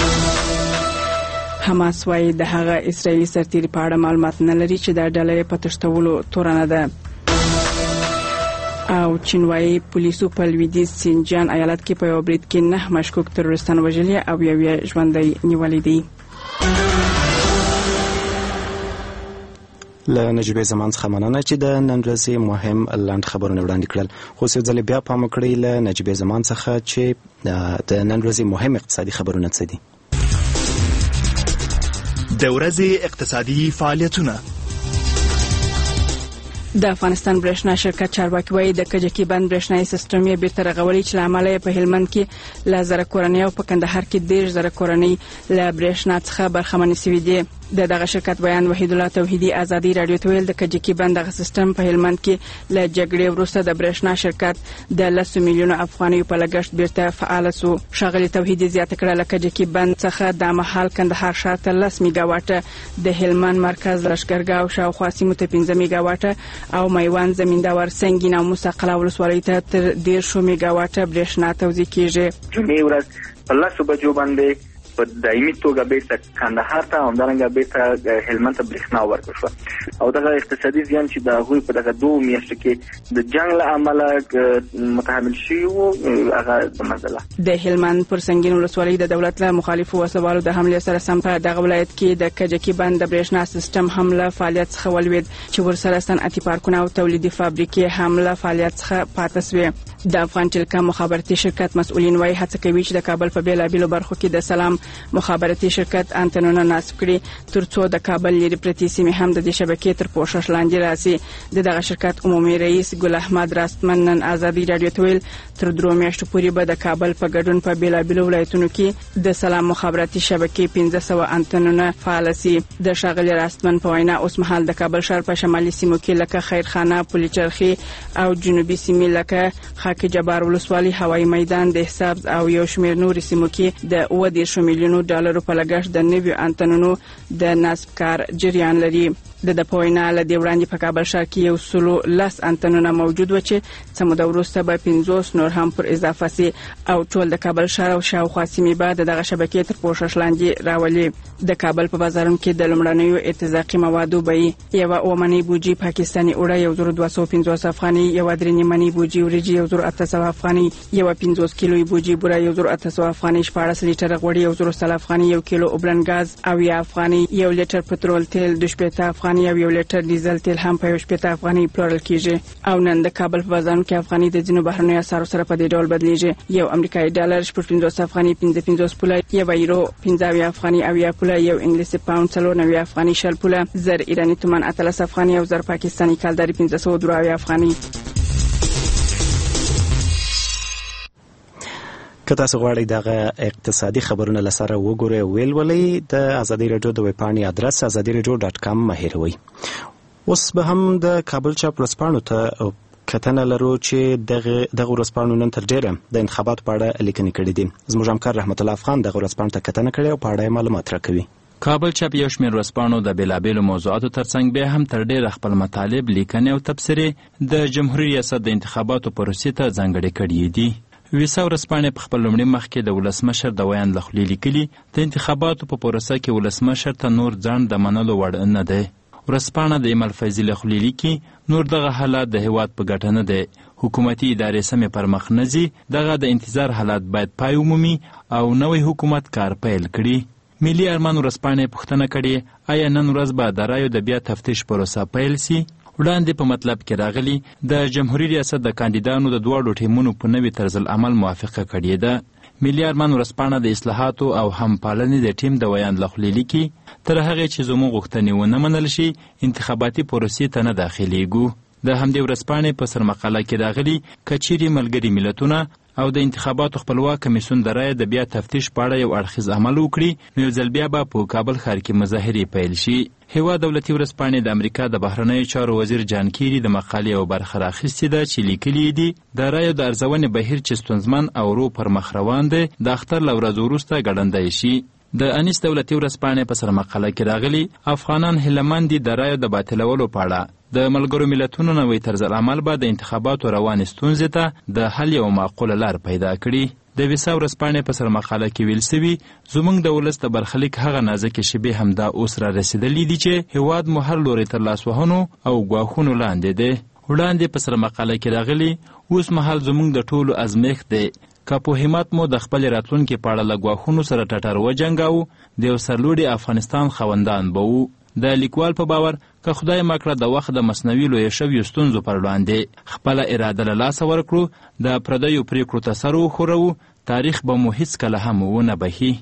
حماس وایي د هغه اسرائیلي سرتیري په اړه معلومات نه لري چې دا ډله په تښتولو تورنه ده. او چین وایي پولیسو په لویدیځ سینجان ایالت کې په یو برید کې 9 مشکوک تروریستان وژلي او یو ژوندی نیولي دي. له نجیبه زمان څخه مننه چې د نن ورځې مهم لاند خبرونه وړاندې کړل. خو څه ځل بیا پام وکړئ له نجیبه زمان څخه چې د نن ورځې مهم اقتصادي خبرونه څه دي. د ورځې اقتصادي فعالیتونه. د افغانستان برېښنا شرکت چارواکي وایي د کجکي بند برېښنايي سیستم یې بیرته رغولي چې له امله په هلمند کې 1000 کورنۍ او په کندهار کې 10000 کورنۍ له برېښنا څخه برخمنې شوي دي. دغه شرکت بیان وحید الله توحیدی ازادي رادیو ته ویل د کجکي بند دغه سیستم په هلمند کې له جګړې وروسته د برېښنا شرکت د 10 میلیونو افغانیو په لګښت بیرته فعال شو. ښاغلي توحیدی زیاته کړه له کجکي بند څخه د مهال کندهار ښار ته 10 میگا واټه د هلمند مرکز لشکرګاه او شاوخوا سیمو ته 15 میگا واټه او میوان زمینداور سنگین او مسقله ولسوالۍ ته تر 10 میگا واټه برېښنا توزیع کیږي. جمعې ورځ په 10 بجو باندې په دایمي توګه بیرته کندهار ته او همدارنګه بیرته هلمند ته برېښنا ورکړل شوه او دغه اقتصادي زیان چې د هغوی په دغه 2 میاشتو کې د جنګ له امله متحمل شوي وو هغه د مزله د هلمند پر سنگین ولسوالۍ د دولت له مخالفو وسوالو د حمله سره سم په دغه ولایت کې د کجکي بند د برېښنا سیستم حمله فعالیت څخه ولوید چې ورسره صنعتي پارکونه او تولیدي فابریکې حمله فعالیت څخه پاتې شوې. د افغان ټیلیکام مخابراتي شرکت مسؤلین وايي هڅه کوي چې د کابل په بیلابیلو برخو کې د سلام مخابراتي شرکت انټنونه نصب کړي ترڅو د کابل لري پرتې سیمې هم د دې شبکې تر پوښښ لاندې راسي. دغه شرکت عمومي رئیس ګل احمد راستمن نن ازادي رادیو ته ویل تر 3 میاشتو پورې به د کابل په ګډون په بیلابیلو ولایتونو کې د سلام مخابراتي شبکې 1500 انټنونه فعال سي. د ښاغلي راستمن په وینا اوس مهال د کابل ښار په شمالي سیمو کې لکه خیرخانه، پولیچرخي او جنوبي سیمې لکه خاک جبار ولسوالۍ، هوایي میدان، د حساب او یو شمېر نورې سیمو کې د 10 میلیونو ډالرو په لګښت د نویو انټنونو د نصب کار جریان لري. د پوینا له دې وړاندې په کابل ښار کې یو سلو لس انټنونه موجود و چې څه موده وروسته به 50 نور هم پر اضافه سي او ټول د کابل ښار او شاوخوا سیمې به دغه شبکې تر پوښښ لاندې راولي. د کابل په بازارونو کې د لومړنیو اتزاقي موادو بیې یو اومنۍ بوجي پاکستاني اوړه 1250 افغاني، یو درې نیمنۍ بوجي وریجې 1800 افغاني، یو 50 کیلو بوجي بوره 1800 افغاني، 14 لیټر غوړي 100 افغاني، 1 کیلو اوبلن غاز او 1 افغاني، 1 لیټر پټرول تیل 2 افغاني او 1 لیټر ډیزل تیل هم په 1 افغاني پلورل کیږي. او نن د کابل په بازارونو کې افغاني د ځینو بهرنیو اسعارو سره په دې ډول بدلیږي. یو امریکایي ډالر 50 افغاني 55 پوله، یو یورو 15 افغاني او 1 پوله، یو انګلیسي پاوند 490 افغاني 0 پوله، زر ایرانی تومان 13 افغاني او زر پاکستاني کالداري 1502 افغاني. که تاسو غواړئ دغه اقتصادي خبرونه لسره وګورئ ولولئ د ازادي رادیو د ویب پاڼې ادرس azadieradio.com مه هېروئ. اوس به هم د کابل چاپ ورځپاڼو ته کتنه لرو چې دغه ورځپاڼو نن تر ډیره د انتخاباتو په اړه لیکنې کړې دي. زموږ همکار رحمت الله افغان دغه ورځپاڼو ته کتنه کړې او په اړه معلومات راکوي. کابل چاپ یو شمېر ورځپاڼو د بېلابېلو موضوعاتو ترڅنګ بیا هم تر ډېره خپل مطالب، لیکنې او تبصرې د جمهوري ریاست د انتخاباتو پروسې ته ځانګړې کړي دي. ویسا ورځپاڼې په خپل لومړي مخ کې د ولسمشر د ویاند له خولې لیکلي د انتخاباتو په پروسه کې ولسمشر ته نور ځان د منلو وړ نه دی. ورځپاڼه د ایمل فیضي له خولې لیکي نور دغه حالات د هیواد په ګټه نه دی. حکومتي ادارې سمې پر مخ نه ځي. دغه د انتظار حالات باید پای ومومي او نوی حکومت کار پیل کړي. ملي ارمان ورځپاڼې پوښتنه کړې آیا نن ورځ به د رایو د بیا تفتیش پروسه پیل سي؟ وړاندې په مطلب کې راغلي د جمهوري ریاست د کاندیدانو د دواړو ټیمونو په نوي طرز العمل موافقه کړې ده. ملي ارمان ورځپاڼه د اصلاحاتو او همپالنې د ټیم د ویاند له خولې لیکي تر هغې چې زموږ غوښتنې ونه منل شي انتخاباتي پروسې ته نه داخلیږو. د همدې ورځپاڼې په سرمقاله کې راغلي که چیرې ملګري ملتونه او د انتخاباتو خپلواک کمیسیون د رایې د بیا تفتیش په اړه یو اړخیز عمل وکړي نو یو ځل بیا به په کابل ښار کې مظاهرې پیل شي. هیواد دولتي ورځپاڼې د امریکا د بهرنیو چارو وزیر جان کیری د مقالې یو برخه راخیستې ده چې لیکلي دي د رایو د ارزونې بهیر چې ستونزمن او ورو پر مخ روان دی د اختر له ورځو وروسته ګړندی شي. د انیس دولتي ورځپاڼې په سرمقاله کې راغلي افغانان هیلهمند دي د رایو د باطلولو په اړه د ملګرو ملتونو نوی طرز العمل به د انتخاباتو روانې ستونزې ته د حل یو معقوله لار پیدا کړي. د ویسا ورځپاڼې په سرمقاله کې ویل سوي زموږ د ولس د برخلیک هغه نازکې شیبې همدا اوس را رسېدلي دي چې هیواد مو هر لوري تر لاسوهنو او ګواښونو لاندې دی. وړاندې په سرمقاله کې راغلي اوس مهال زموږ د ټولو ازمېښت دی که په همت مو د خپل راتلونکي په اړه له ګواښونو سره ټټر وجنګاوو د یو سرلوړي افغانستان خاوندان به وو. د لیکوال په باور که خدای مکړه د وخت د مصنوعي لویه شویو ستونزو پر وړاندې خپله اراده له لاسه ورکړو د پردیو پریکړو ته سر وښورو تاریخ به مو هیڅکله هم ونه بهي.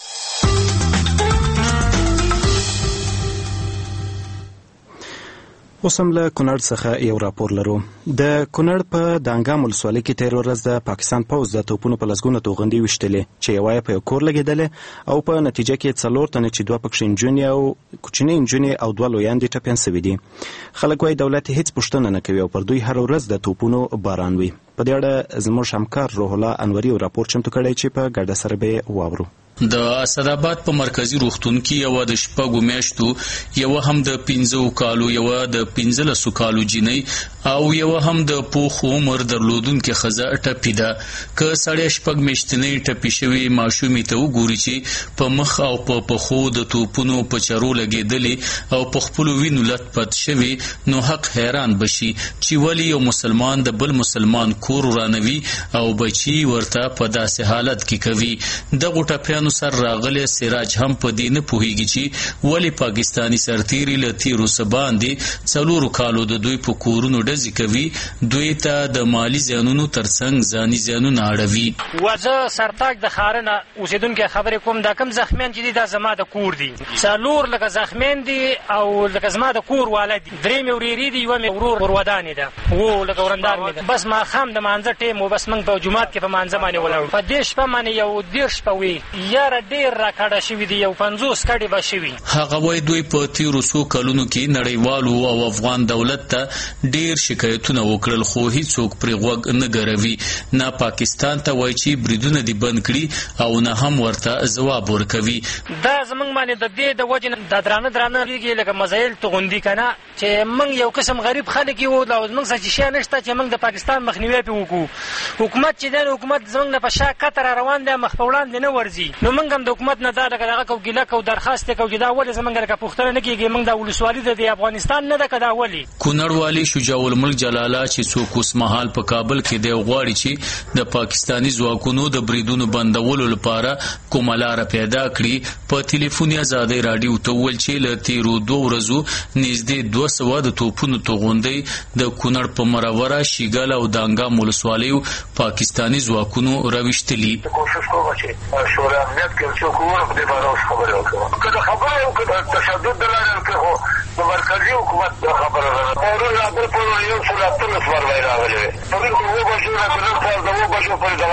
اوس هم له کونړ څخه یو راپور لرو. د کونړ په دانګام ولسوالۍ کې تېره ورځ د پاکستان پوځ د توپونو په لسګونه توغندۍ ویشتلې چې یوه یې په یو کور لګېدلې او په نتیجه کې 4 تنې چې 2 پکښې نجونې او کوچنۍ نجونې او 2 لویاندې ټپیان سوي دي. خلک وایي دولت هیڅ پوښتنه نه کوي او پر دوی هره ورځ د توپونو باران وي. په دې اړه زموږ همکار روح الله انوري یو راپور چمتو کړی چې په ګډه سره به واورو. د اسداباد په مرکزی روغتون کې یو د شپږو میاشتو یو هم د 15 کالو یو د 15 کالو جنۍ او یو هم د پوخ عمر درلودونکو خزه ټپی ده. که سړی شپږ میاشتنې ټپی شوی ماشومې ته وګوري چې په مخ او په پخو د توپونو په چرو لګېدلې او په خپل وینو لت پت شوی نو حق حیران بشي چې ولی یو مسلمان د بل مسلمان کور ورانوي او بچي ورته په داسې حالت کې کوي. دغه ټپیانو سر راغلی سراج هم په دې نه پوهیږي چې ولی پاکستانی سرتیري له تیرو سباندې 4 کالو د دوی په کورونو ډزې کوي دوی ته د مالی زیانونو ترڅنګ ځاني زیانونه اړوي. وزه سرتاک د خارنه اوسیدونکو خبرې کوم دا کم زخمیان چې دي دا زما د کور دي 4 لکه زخمیان دي او لکه زما د کور والد 3 موريري دي یو مې ورور ورودانې ده وو لکه ورندار مې ده. بس ما خام د مانځه ټیم و بس موږ په جمعات کې په مانځه باندې ولاړو په دې شپه باندې یو 10 شپه وي یاره ډیر راکړه شوی دی یو 50 کډي به شوی. هغه وای دوی په 1300 کلونو کې نړیوالو او افغان دولت ته ډیر شکایتونه وکړل خو هیڅوک پرې غوږ نه ګروي. نه پاکستان ته وای چې بریدونه دی بند کړي او نه هم ورته ځواب ورکوي. دا زمونږ باندې د دې د وجه د درانه لګي لکه مزایل توغندي کنه چې موږ یو قسم غریب خلک یو او موږ څه شي نشته چې موږ د پاکستان مخنیوي وکړو. حکومت چې د حکومت زمونږ په شا کتر روان دی مخ په وړاندې نه ورځي نو موږ هم د حکومت نه دا دغه کو ګیله کو درخواست کو چې دا ولې زمونږ لکه پوښتنه نه کیږي موږ د ولسوالۍ د افغانستان نه ده کدا ولې. کونړ والی شجاع الملک جلاله چې څوک اوس مهال په کابل کې دی غواړي چې د پاکستانی ځواکونو د بریدونو بندولو لپاره کومه لار پیدا کړي په ټلیفوني ازادي رادیو ته ول چې له تیرو 2 ورځو نږدې 200 د توپونو توغندۍ د کونړ په مراوره شیګل او دانګام ولسوالیو پاکستانی ځواکونو راوښتلي. کوشش کوم چې شورا امنیت کې څوک ورته د بارو خبره وکړي کله خبره وکړه تشدد دلایل کې د مرکزی حکومت خبره راغله او راځي په یو څه راځي څوار وای راغلي په دې وو بشو راځي په دغه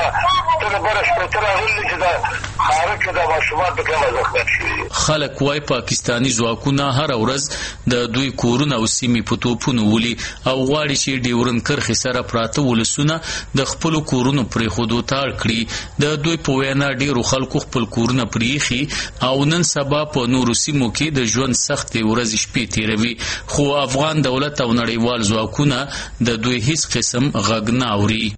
ته د بره شپې ته راغلي چې دا خاره کې د ماشومان په کومه زخمت شوي. خلک وای پاکستاني ځواکونه هر ورځ د دوی کورونه او سیمې په توپونو ولي او غواړي چې ډیورن کرښې سره پراته ولسونه د خپلو کورونو پرېښودو ته اړ کړي. د دوی په وینا ډیرو خلکو خپل کورونه پرېښي او نن سبا په نورو سیمو کې د ژوند سختې ورځې شپې تېروي، خو افغان دولت او نړیوال ځواکونه د دوی هیڅ قسم غږ نه اوري.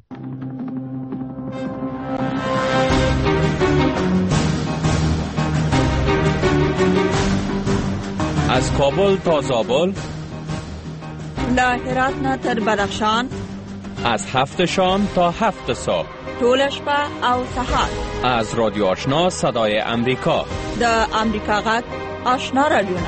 از کابل تا زابل، له هرات نه تر بدخشان، از 7 شام تا 7 صبح، طول شپه او سحر، از رادیو آشنا صدای امریکا، د امریکا غږ آشنا رادیوونه.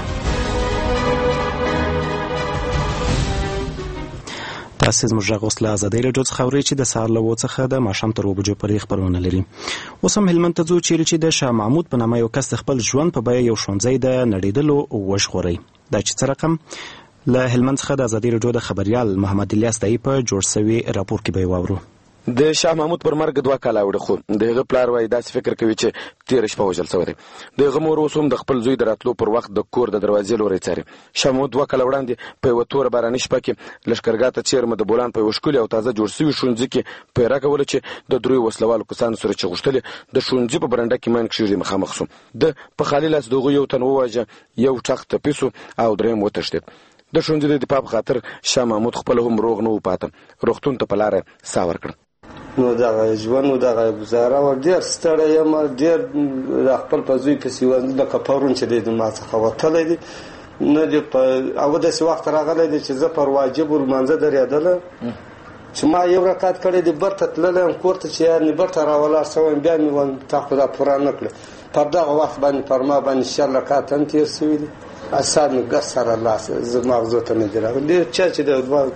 تاسو زموږ غږ اوس له ازادۍ راډیو څخه اورئ چې د سهار له 8 څخه د ماښام تر 2 بجو پورې خپرونه لري. اوس هم هلمند ته ځو چیرې چې د شاه محمود په نامه یو کس خپل ژوند په بیه یو ښوونځی د نړېدلو وژغوري. دا چې څه رقم له هلمند څخه د ازادۍ راډیو د خبریال محمد الیاس دای په جوړ شوی راپور کې به واورو. د شاه محمود پر مرګ 2 کاله وړه، خو دغه پلار وای داسې فکر کوي چې تیر شپه وژل شوی دی. دغه مور اوس هم د خپل زوی د راتلو پر وخت د کور د دروازې لوري څاري. شاه محمود 2 کاله وړاندې په یو تور باراني شپه کې لشکرګاه ته چیرمه د بولان په وشکول او تازه جوړ شوی ښوونځي کې پیرا کول چې د دروي وسلوالو کسانو سره چې غوښتل د ښوونځي په برنډه کې مان کښې مخامخ شو. د په خالي لاس دغه یو تن وواجه، یو ټخ ته پیسو او دریم وتښتید. د ښوونځي د دفاع په خاطر شاه محمود خپل هم روغ نه و پاته، روغتون ته په لاره ساور کړ. نو دغه ژوند نو دغه گزاره و ډېر ستړی یم، ډېر د خپل په زوی پسې و لکه پرون چې دی ما څخه وتلی دی، نه دې په او داسې وخت راغلی دی چې زه پر واجب لمانځه درېدله چې ما یو رکعت کړی دی، برته تللی یم کور ته چې یعنې برته راولاړ شوی یم، بیا مې وم تا خو دا پوره نه کړه. پر دغه وخت باندې پر ما باندې 4 رکعت هم تېر شوي دي، اعصاب مې ګس سره لاس مغزو ته نه دي راغلي. ډېر چا چې د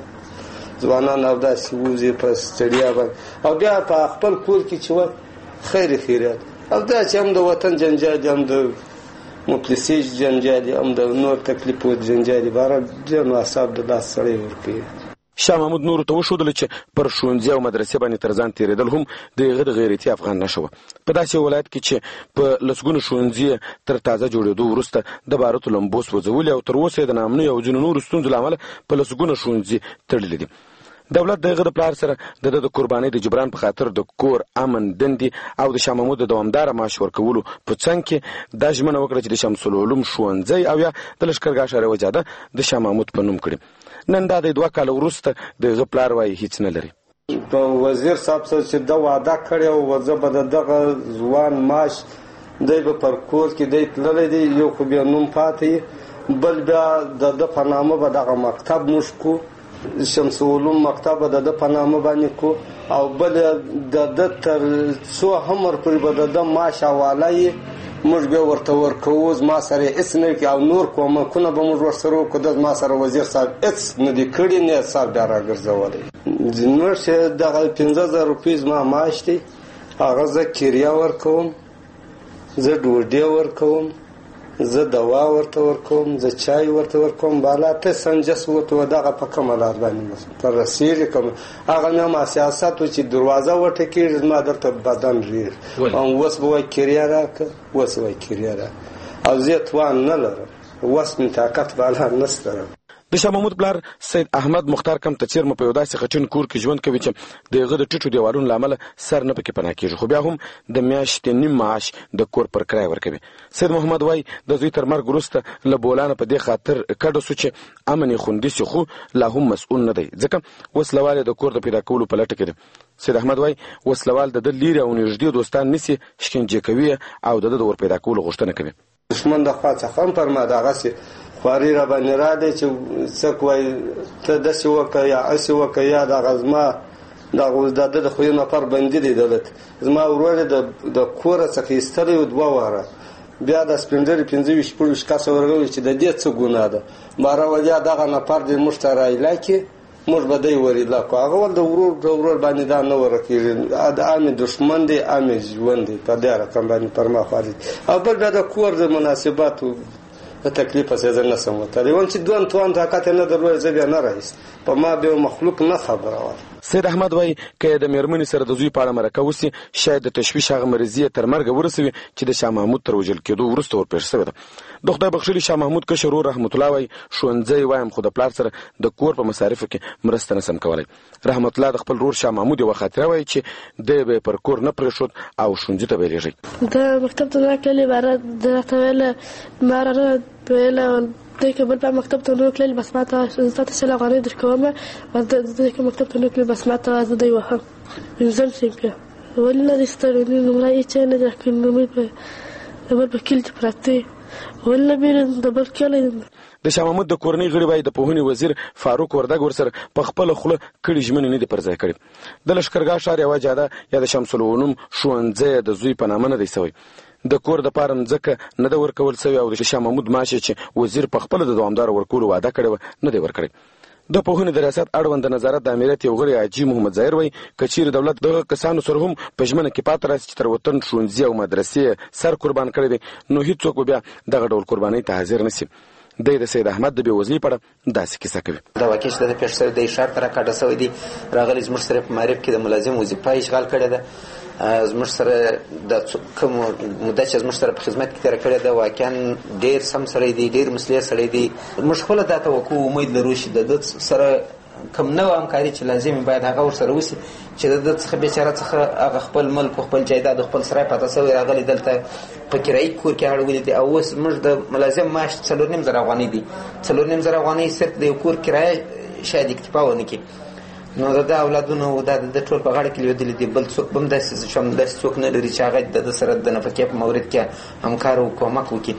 ځوانان او داسې وځي په ستړیا باندې او بیا په خپل کور کې چې وای خیر خیرات او دا چې هم د وطن جنجال، هم د مفلسي جنجال، هم د نور تکلیفو جنجال، بهر ډېر نو اعصاب د لاس سړی ورکوي. شاه محمود نور ته وښودل چې پر ښوونځي او مدرسې باندې تر ځان تېرېدل هم د غیرتي افغان نښه وه. په داسې ولایت کې چې په لسګونو ښوونځي تر تازه جوړېدو وروسته د بارودو لمبو سوځولي او تر اوسه د ناامنۍ او ځینو نورو ستونزو له امله په لسګونو ښوونځي تړلي دي. دولت دغه د پلار سره د قربانۍ د جبران په خاطر د کور، امن، دندې او د شاه محمود د دوامداره معاش ورکولو په څنګ کې دا ژمنه وکړه چې د شمس العلوم ښوونځی او یا د لښکرګاه اشاره وجاده د شاه محمود په نوم کړي. نن دا د 2 کاله وروسته دغه پلار وایي هیڅ نه لري. په وزیر صاحب سره چې دا وعده کړې او زه به دغه ځوان معاش دی به پر کور کې دی تللی دی، یو خو بیا نوم پاتې، بل بیا د په نامه به دغه مکتب موږ کو، شمس العلوم مکتب د په نامه باندې کو، او بل د تر څو عمر پورې به د معاش حواله یې موږ به ورته ورکوو. زما سره هېڅ نه کوي او نور کومکونه به موږ ورسره وکړو. د زما سره وزیر صاحب هېڅ نه دي کړي، نه حساب بیا راګرځولی. زموږ چې دغه 15,000 روپۍ زما معاش دی، هغه زه کریا ورکوم، زه ډوډۍ ورکوم، زه دوا ورته ورکوم، زه چای ورته ورکوم. بالا ته سنجس ورته دغه په کومه لار باندې پر رسېږي کوم هغه نه ما سیاست چې دروازه وټکېږي زما درته بدن ریږ او اوس به وایي کریا راکړه، اوس وایي کریا راکړه او زه توان نه لرم، اوس مې طاقت بالا نشته. د شاه محمود پلار سید احمد مختار کم ته چیرمه په یو داسې خټین کور کې ژوند کوي چې دغه د ټیټو دیوالونو له امله سر نه پکې پناه کېږي، خو بیا هم د میاشتې نیم معاش د کور پر کرایه ورکوي. سید محمد وایي د زوی تر مرګ وروسته له بولانه په دې خاطر کډه سو چې امن یې خوندي سي، خو لا هم مسؤل نه دی ځکه وسلوال د کور د پیدا کولو په لټه کې دی. سید احمد وایي وسلوال د لیرې او نږدې دوستان نیسي، شکنجه کوي او د ور پیدا کولو غوښتنه کوي. دښمن د خوا څخه هم پر ما دغسې خواري را باندې را دی چې څوک وایي ته داسې وکړه یا هسې وکړه یا دغه زما دغه د ده د خویو نفر بندي دی دولت. زما ورور یې د کوره څخه ایستلی و 2 واره، بیا د سپین ږیري 25-26 کسه ورغلي چې د دې څه ګناه ده، باره ولیا دغه نفر دی موږ ته رایلا کړي، موږ به دی وریلا کړو. هغه ول د ورور باندې دا نه ورکېږي، د عامې دښمن دی، عامې ژوند دی، په دې رقم باندې پر ما خواري. او بل بیا د کور د مناسباتو د تکلیف پسې زه نسم وتلی وم چې دوه توان طاقت یې نه درلود، زه بیا نه رایست په ما بیا مخلوق نه خبرول. سید احمد وایي که د میرمنې سره د زوی په اړه مرکه وسي شاید د تشویش هغه مریضي تر مرګه ورسوي چې د شاه محمود تر وژل کېدو وروسته ورپېښ شوې ده. د خدای بخښلي شاه محمود کشر ورور رحمت الله وایي ښوونځی وایم خو د پلار سره د کور په مصارفو کې مرسته نسم کولی. رحمت الله د خپل ورور شاه محمود یوه خاطره وایي چې دی به یې پر کور نه پرېښود او ښوونځي ته به یې لېږئ. د مکتب ته نه تللې راته ویله ما رانه ویله دی که بل په مکتب ته نه تللې بس ما ته شل افغانۍ درکوم دی که مکتب ته نه تللې بس ما ته زه دی وهم پنځم صنف یم ولې نه دې ستړی لومړی هېڅ یې نه دي راکړي لومړی د بل په کلي کې پراته وي ولې نه بیرې د بل کلی. د شاه محمود د کورنۍ غړي وایي د پوهنې وزیر فاروق وردګ ورسره په خپله خوله کړي ژمنې نه دي پر ځای کړي. د لښکرګاه ښار یوه جاده یا د شمس العلوم ښوونځی د زوی په نامه نه دی سوی. د کور د پاره مځکه نه ده ورکول سوې او د شاه محمود معاش چې وزیر په خپله د دوامداره ورکولو وعده کړې وه نه دی ورکړی. د پوهنې د ریاست اړوند د نظارت د امریت یو غړی حاجي محمد ظاهر وایي که چیرې دولت دغه کسانو سره هم په ژمنه کې پاتې راسي چې تر وطن ښوونځي او مدرسې سر قربان کړی دی نو هېڅوک به بیا دغه ډول قربانۍ ته حاضر نه سي. دی د سید احمد د بېوزلۍ په اړه داسې کیسه کوي. دا واقع چې د پېښ شوی دی ښار ته راکاږه شوی دی راغلی زموږ سره په معرف کې د ملازم وظیفه اشغال کړې ده. زموږ سره د کوم مده چې زموږ سره په خدمت کې تېره کړې ده واقعا ډېر سم سړی دی ډېر مسلح سړی دی. موږ خپله دا توقع امید لرو چې د ده سره کوم نوې همکاري چې لازمي باید هغه ورسره وشي چې د ده څخه بیچاره څخه هغه خپل ملک او خپل جایداد خپل سرای پاته شوی راغلی دلته په کرایي کور کې اړولي دي او اوس موږ د ملازم معاش 4.5 زره افغانۍ دي. 4.5 زره افغانۍ صرف د یو کور کرایه شاید اکتفا ونه کړي. نو د ده اولادونه دا د ټول په غاړه کې لوېدلي دي. بل څوک به هم داسې څوک نه لري چې هغه د ده سره د نفقې په مورد کې همکار او کومک وکړي.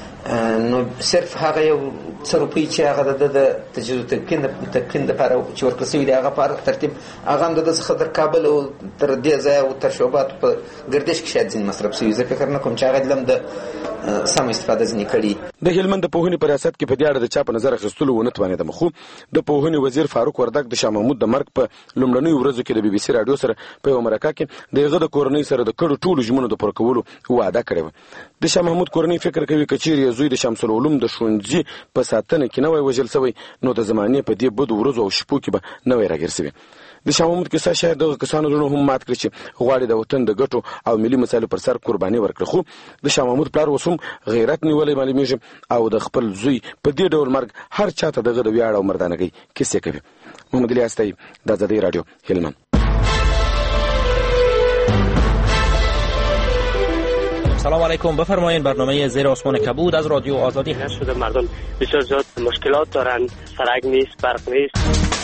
نو صرف هغه یو څه روپۍ چې هغه د ده د تجهیز و تکوین دپاره چې ورکړل شوي دي هغه په ترتیب هغه هم د ده څخه تر کابل او تر دې ځایه او تر شعباتو په ګردش کې شاید ځینې مصرف شوي. زه فکر نه کوم چې هغه دې هم د سمه استفاده ځینې کړي. د هلمند د پوهنې په ریاست کې په دې اړه د چا په نظر اخیستلو ونه توانېدم خو د پوهنې وزیر فاروق وردګ د شاه محمود د مرګ په لومړنیو ورځو کې د بي بي سي راډیو سره په یوه مرکه کې د هغه د کورنۍ سره د کړو ټولو ژمنو د پوره کولو وعده کړې وه. د شاه محمود کورنۍ فکر کوي که چیرې زوی د شمس العلوم د ښوونځي په ساتنه کې نه وای وژل سوی نو د زمانې په دې بدو ورځو او شپو کې به نه وای راګیر سوی. د شاه محمود کیسه شاید دغه کسانو زړونه هم مات کړي چې غواړي د وطن د ګټو او ملي مسایلو پر سر قرباني ورکړي خو د شاه محمود پلار اوس هم غیرت نیولی معلومیږي او د خپل زوی په دې ډول مرګ هر چاته دغه د ویاړ او مردانګۍ کیسې کوي. محمد الیاس طیب د آزادۍ راډیو هلمند. سلام علیکم. بفرمایید برنامه زیر آسمان کبود از رادیو آزادی هست. شده مردم بسیار زیاد مشکلات دارند سرک نیست برق نیست.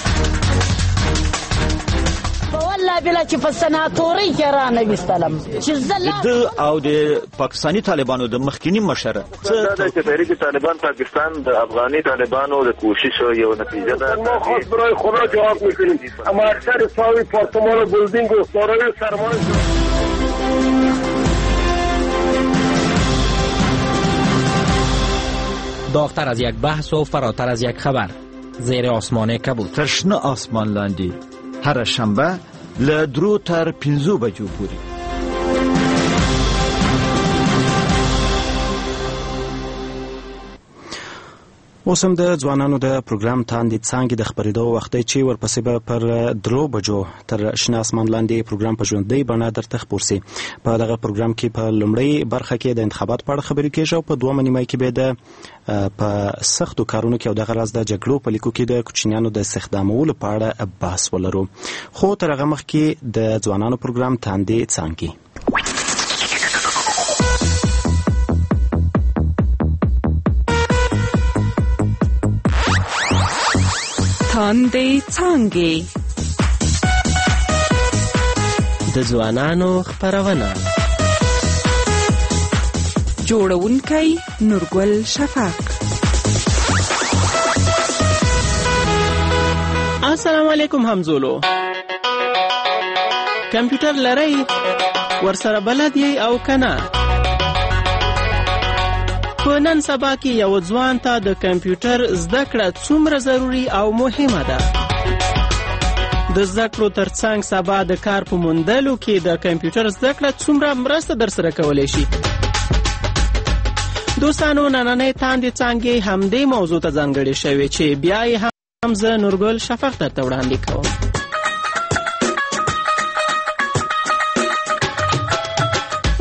والله بلا چې په سناتورۍ کې رانه ویستلم چې د او د پاکستانی طالبانو د مخکینی مشره دا چې تحریک طالبان پاکستان د افغاني طالبانو د کوشش یو نتیجه ده. ما خاص برای خدا جواب میکنیم اما اکثر ساوی پارتمان و بلدینگ و سارای سرمان داغتر از یک بحث و فراتر از یک خبر زیر آسمان کبود. تشنه آسمان لاندی هر شنبه له 3 تر 5 بجو پورې. اوس هم د ځوانانو د پروګرام تاندې څانګې د خپرېدو وخت دی چې ورپسې به پر 3 بجو تر شنه اسمان لاندې پروګرام په ژوندۍ بڼه درته خپور سي. په دغه پروګرام کې په لومړۍ برخه کې د انتخابات په اړه خبرې کېږي او په دویمه نیمه کې به د په سختو کارونو کې او دغه راز د جګړو په لیکو کې د کوچنیانو د استخدامولو په اړه بحث ولرو. خو تر هغه مخکې د ځوانانو پروګرام تاندې څانګې. تاندې څانګې د ځوانانو خپرونه. جوړونکی نورګل شفق. السلام علیکم همزولو. کمپیوټر لرئ ورسره بلد یې او کنه؟ په نن سبا کې یو ځوان ته د کمپیوټر زده کړه څومره ضروري او مهمه ده. د زده کړو ترڅنګ سبا د کار په موندلو کې د کمپیوټر زده کړه څومره مرسته درسره کولی شي. دوستانو نننۍ تاندې څانګې همدې موضوع ته ځانګړې شوې چې بیا یې هم زه نورګل شفق درته وړاندې کوم.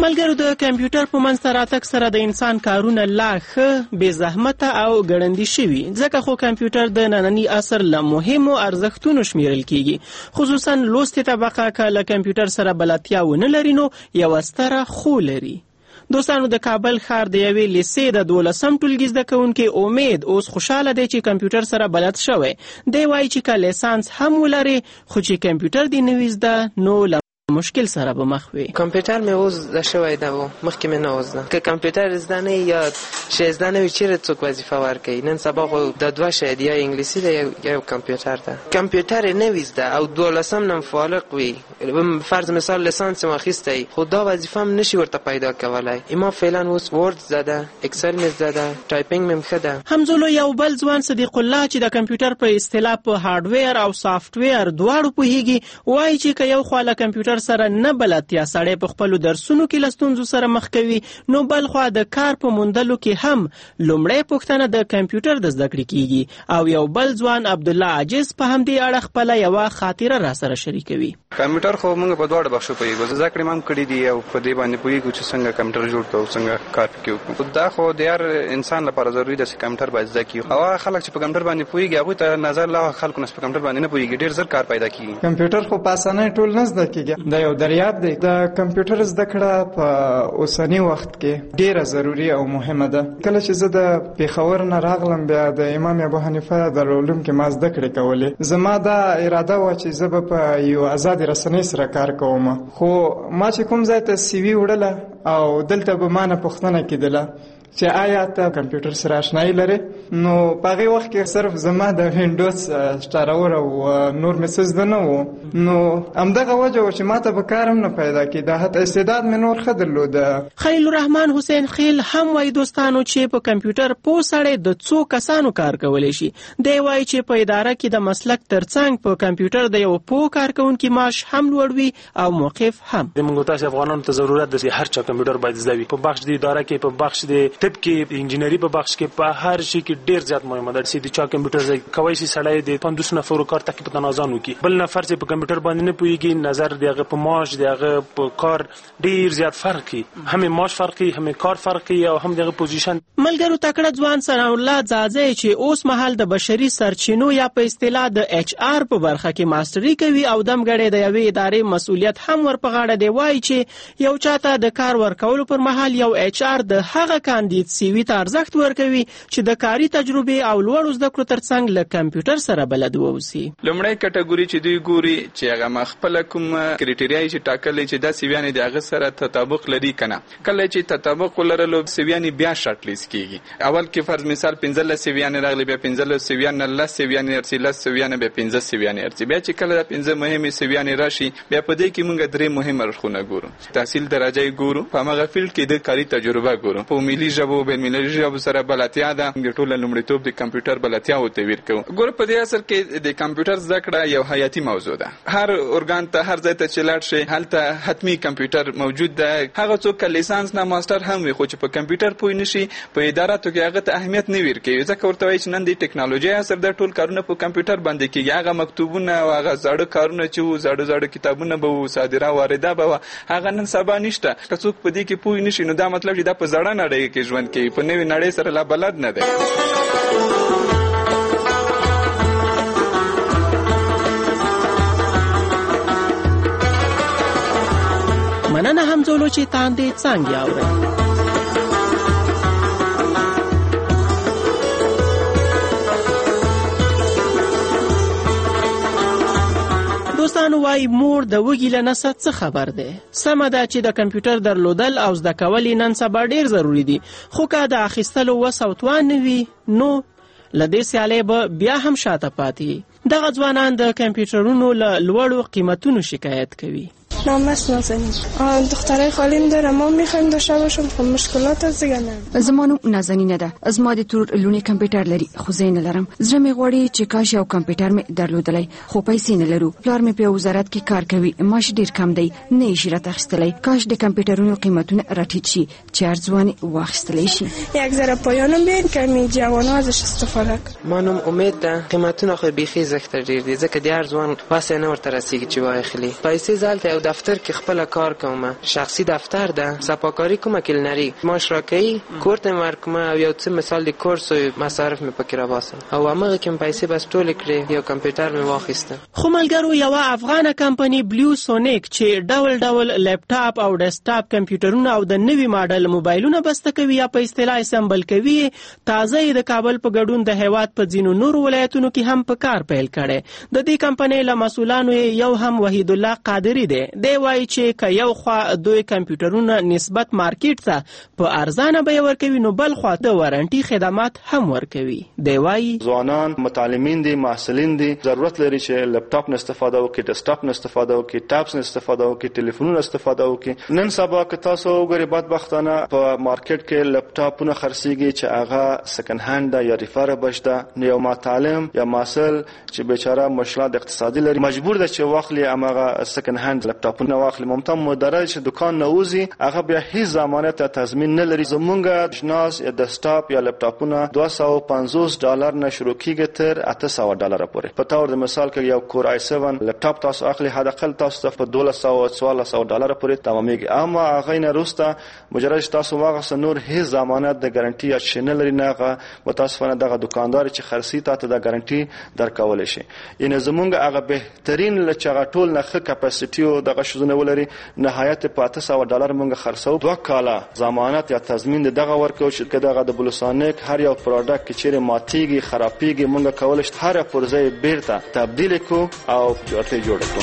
ملګرو د کمپیوټر په منځته راتګ سره د انسان کارونه لا ښه بې زحمته او ګړندي شوي، ځکه خو کمپیوټر د ننني عصر له مهمو ارزښتونو شمیرل کیږي، خصوصا لوستې طبقه که له کمپیوټر سره بلدتیا ونه لري نو یوه ستره خو لري. دوستانو د کابل ښار د یوې لیسې د 12م ټولګي زده کوونکي امید اوس خوشحاله دی چې کمپیوټر سره بلد شوی. دی وایي چې که لیسانس هم ولري خو چې کمپیوټر دې نه وي زده نو مشکل سره به مخ وي. کمپیوټر مې اوس زده شوی ده و مخکې مې نه و زده. که کمپیوټر زده نه یا شی زده نه وي چیرې څوک وظیفه ورکوي. نن سبا خو د دوه شی دی، یا انګلیسي ده یا کمپیوټر ده. کمپیوټر یې نه وي زده او 12م نه فارغ وي، فرض مثال لیسانس مو اخیستی خو دا وظیفه هم نشي ورته پیدا کولی. ما فعلا اوس ورد زده، اکسل مې زده، ټایپینګ مې ښه ده. همزولو یو بل ځوان صدیق الله چې د کمپیوټر په اصطلاح په هارډویر او سافټویر دواړو پوهیږي وایي چې که یو خوا له کمپیوټر سره نه بلدتیا سړی په خپلو درسونو کې له ستونزو سره مخ کوي، نو بل خوا د کار په موندلو کې هم لومړی پوښتنه د کمپیوټر د زده کړې کیږي. او یو بل ځوان عبدالله عاجز په همدې اړه خپله یوه خاطره را سره شریکوي. کمپیوټر خو موږ په دواړو بخشو پوهیږو، زده کړې هم کړي دي او په دې باندې پوهیږو چې څنګه کمپیوټر جوړ کړو، څنګه کار پکې وکړو. دا خو د هر انسان لپاره ضروري ده چې کمپیوټر باید زده کړي. او خلک چې په کمپیوټر باندې پوهیږي هغوی ته نظر له خلکو نه په کمپیوټر باندې نه پوهیږي، ډېر زر کار پیدا کیږي. کمپیوټر خو په اسانۍ ټول نه زده کیږي، دا یو دریاب دی. د کمپیوټر زده کړه په اوسنی وخت کې ډیره ضروری او مهمه ده. کله چې زه د پیښور نه راغلم بیا د امام ابو حنیفه دارالعلوم کې ما زده کړې کولې. زما دا اراده وه چې زه به په یو آزاد رسنۍ سره کار کوم، خو ما چې کوم ځای ته سی وي وړله او دلته به ما نه پوښتنه کېدله چې آیا ته کمپیوټر سره آشنایي لرې، نو په هغې وخت کې صرف زما د وینډوز سټارور او نور مې څه زده نه و. نو همدغه وجه وه چې ما ته به کار هم نه پیدا کېده، حتی استعداد مې نور ښه درلوده. خلیل الرحمن حسین خیل هم وایي دوستانو چې په کمپیوټر پوه سړی د څو کسانو کار کولی شي. دی وایي چې په اداره کې د مسلک ترڅنګ په کمپیوټر د یو پوه کارکوونکي معاش هم لوړ وي او موقف هم. د موږ تاسو افغانانو ته ضرورت ده چې هر چا کمپیوټر باید زده وي. په بخش د اداره کې، په بخش د طب کې، انجینری په بخش کې، په هر شي کې ډیر زیات مهمه ده چې د چا کمپیوټر کوي چې سړی د 500 نفرو کار تکي په تنازان وکي. بل نفر چې په کمپیوټر باندې نه پوهیږي نظر دیغه په معاش دیغه په کار ډیر زیات فرق کی، هم معاش فرقي، هم کار فرقي او هم دغه پوزیشن. ملګرو تکړه ځوان ثنا الله ځاځي چې اوس مهال د بشري سرچینو یا په اصطلاح د ایچ آر په برخه کې ماستري کوي او دمګړې د یوې ادارې مسؤلیت هم ورپه غاړه دی. وایي چې یو چاته د کار ورکولو پر مهال یو ایچ آر د هغه کاندید سی وی ته ارزښت ورکوي چې د کاري تجربه او لوړو زده کړو ترڅنګ له کمپیوټر سره بلد ووسی. لومړی کټګوري چې دوی ګوري چې هغه مخفل کوم کرایټریای چې ټاکلې چې دا سیویانې د هغه سره تطابق لري کنه. کله چې تطابق ولرلو سیویانې بیا شارټ لیست کیږي. اول کې فرض مثال 15 سیویانې راغلي، بیا 15 سیویانې، 10 سیویانې ارسي، 10 سیویانې، بیا 15 سیویانې ارسي. بیا چې کله د 15 مهمه سیویانې راشي بیا په دې کې موږ درې مهمه رخونه ګورو. تحصیل درجه ګورو، په هغه فیلډ کې د کاري تجربه ګورو، په ملي ژبو بین المللي ژبو سره بلدتیا ده. موږ ټول لومړیتوب د کمپیوټر بلدتیا او تویر کوو. ګور په دې اصل کې د کمپیوټر زده کړه یو حیاتي موضوع ده. هر ارګان ته، هر ځای ته چې لاړ شي هلته حتمی کمپیوټر موجود ده. هغه څوک چې لیسانس نه ماستر هم وي خو چې په کمپیوټر پوه نشي په اداراتو کې هغه ته اهمیت نه ورکوي، ځکه ورته وایي چې نن د ټکنالوژي اثر د ټول کارونه په کمپیوټر باندې کیږي. هغه مکتوبونه او هغه زاړه کارونه چې وو، زاړه کتابونه به وو، صادره وارده به وو، هغه نن سبا نشته. که څوک په دې کې پوه نشي نو دا مطلب چې دا په زړه نړۍ کې ژوند کوي، په نوې نړۍ سره لا بلد نه دی. مننه همزولو چې تاندې څنګه اورئ. دوستانو وای مور د وګی له نسب څه خبر ده. سمه ده چې د کمپیوټر درلودل او زده کول نن سبا ډیر ضروری دي، خو که د اخیستلو وس او توان نه وي نو لدې سیالي به بیا هم شاته پاتې. دغه ځوانان د کمپیوټرونو له لوړو قیمتونو شکایت کوي. نام است نازنین. دخترای خالیم دارم. ما میخوایم داشته باشم خب مشکلات از دیگه نه. زمانو نازنین ده. از ما د تور لونی کمپیوټر لري خو زه نه لرم. زړه مې غواړي چې کاش یو کمپیوټر مې درلودلای خو پیسې نه لرو. پلار مې په وزارت کې کار کوي، معاش ډیر کم دی، نه یې شرط اخیستلای. کاش د کمپیوټرونو قیمتونه راټیټ شي چې ارزوان واخیستلای شي. یک ذره پایانم بیان که می جوانو ازش استفاده کنن. منم امید ده قیمتونه خو بیخي زیات ډیر دي، ځکه د ارزوان واسه نه ورته رسیږي چې واخلي. پیسې زالته او دفتر کې خپل کار کوم، شخصي دفتر ده، صفاکاری کوم، کلنری ماش راکې کورت ورکوم او یو څه مثال د کورس او مصارف مې پکې راواسم او هغه کوم پیسې بس ټول کړې یو کمپیوټر مې واخیسته. خو ملګرو یو افغان کمپنی بلیو سونیک چې ډول ډول لپټاپ او ډیسکټاپ کمپیوټرونه او د نوي ماډل موبایلونه بسته کوي یا په اصطلاح سمبل کوي، تازه د کابل په ګډون د هیواد په ځینو نور ولایتونو کې هم په کار پیل کړي. د دې کمپنۍ له مسؤلانو یو هم وحید الله قادری دی. دی وایي چې که یو خوا دوی کمپیوټرونه نسبت مارکیټ ته په ارزانه بیه ورکوي نو بل خوا د وارنټي خدمات هم ورکوي. دی وایي ځوانان متعلمین دي، محصلین دي، ضرورت لري چې لپټاپ نه استفاده وکړي، ډیسکټاپ نه استفاده وکړي، ټابز نه استفاده وکړي، ټلیفونونه استفاده وکړي. نن سبا که تاسو وګورئ بدبختانه په مارکیټ کې لپټاپونه خرڅيږي چې هغه سکند هاند ده یا ریفربش ده. نو یو متعلم یا محصل چې بیچاره مشکلات اقتصادي لري مجبور ده چې واخلي هغه سکند هاند لپټاپونه واخلي. ممتاز مدرج چې دکان نه وځي هغه بیا هیڅ ضمانت یا تضمین نه لري. زمونږ جناس یا ډیسکټاپ یا لپټاپونه $250 نه شروع کیږي تر $800 پورې. په تور د مثال کې یو کور i7 لپټاپ تاسو اخلي حد اقل تاسو ته په $1200 پورې تمامېږي. اما هغه نه روسته مجرد تاسو واغسه نور هیڅ ضمانت د ګارانټي یا شنه لري نه. هغه متاسفانه دغه دکاندار چې خرڅي ته د ګارانټي درکول شي. یعنی زمونږ هغه بهترین لچغه ټول نه ښه کپاسټي او دغه شزونه ولري نهایت په $800 مونږ خرڅو. 2 کاله ضمانت یا تضمین دغه ورکو چې دغه د بلوسانیک هر یو پروډکټ چې چیرې ماتيږي خرابيږي مونږ کولای شو هر پرځای بیرته تبدیل کو او جوړ کړو.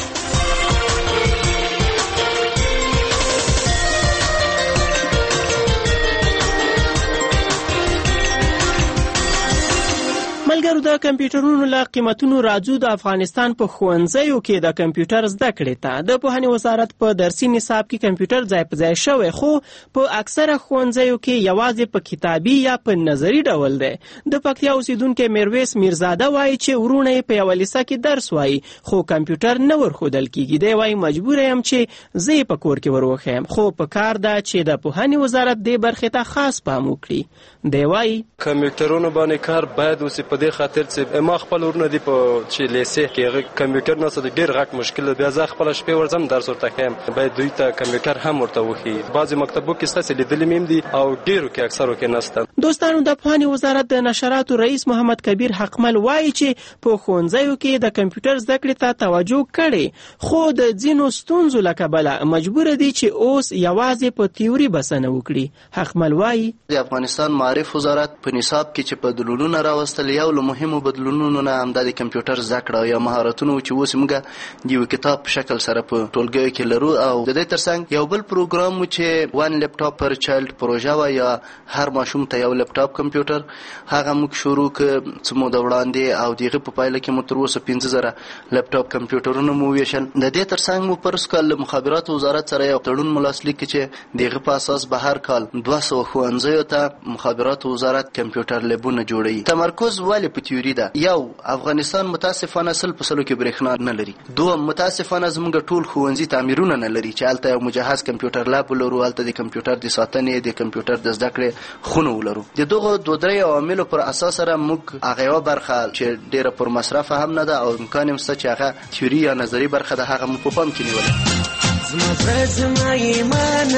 ملګرو د کمپیوټرونو له قیمتونو راځو د افغانستان په ښوونځیو کې د کمپیوټر زده کړې ته د پوهنې وزارت په درسي نصاب کې کمپیوټر ځای په ځای شوی، خو په اکثره ښوونځیو کې یوازې په کتابي یا په نظري ډول دی. د پکتیا اوسیدونکي میرویس میرزاده وایي چې ورونه یې په یوه لیسه کې درس وایي خو کمپیوټر نه ورښودل کیږي. دی وایي مجبور یم چې زه یې په کور کې وروښیم، خو په کار ده چې د پوهنې وزارت دې برخې ته خاص پام وکړي. دی وایي کمپیوټرونو باندې کار باید وسي په دې خاطر چې ما خپل ورونه دی په چې لیسه کې کمپیوټر نه څه ډیر غټ مشکل دی. بیا خپل شپې ورځم درس ورته کوم، باید دوی ته کمپیوټر هم ورته وخی. بعضی مکتبو کې ستاسو لیدلې میم دي او ډیرو کې اکثرو کې نشته. دوستانو د پوهنې وزارت د نشراتو رئیس محمد کبیر حقمل وایي چې په ښوونځیو کې د کمپیوټر زده کړې ته توجه کړي خو د ځینو ستونزو له کبله مجبور دي چې اوس یوازې په تیوري بسنه وکړي. حقمل وایي د افغانستان معرف وزارت په نصاب کې چې بدلونونه راوستل یو له مهمو بدلونونو نه هم د کمپیوټر زده کړه یا مهارتونو چې اوس موږ د یو کتاب په شکل سره په ټولګیو کې لرو او د دې ترڅنګ یو بل پروګرام چې وان لپټاپ پر چایلډ پروژه و یا هر ماشوم ته یو لپټاپ کمپیوټر هغه موږ شروع ک څه مو د وړاندې او دغه په پایله کې مو تر اوسه 15000 لپټاپ کمپیوټرونه مو ویشل. د دې ترڅنګ مو پرس کال مخابرات وزارت سره یو تړون ملاسلیک چې دغه په اساس به هر کال 200 ښوونځیو ته مخابرات وزارت کمپیوټر لیبونه جوړوي. تمرکز ولې په تیوري ده. یو افغانستان متاسفانه سل په سلو کې برېښنا نه لري. دوم متاسفانه زموږ ټول ښوونځي تعمیرونه نه لري چې هلته یو مجهز کمپیوټر لاب ولرو، هلته د کمپیوټر د ساتنې د کمپیوټر د زده کړې خونه ولرو. د دغه دوه درې عواملو پر اساس سره موږ هغه یو برخه چې ډیره پر مصرف هم نه ده او امکان هم شته چې هغه تیوري یا نظری برخه ده هغه مو په پام کې نیولې. زما زما ایمان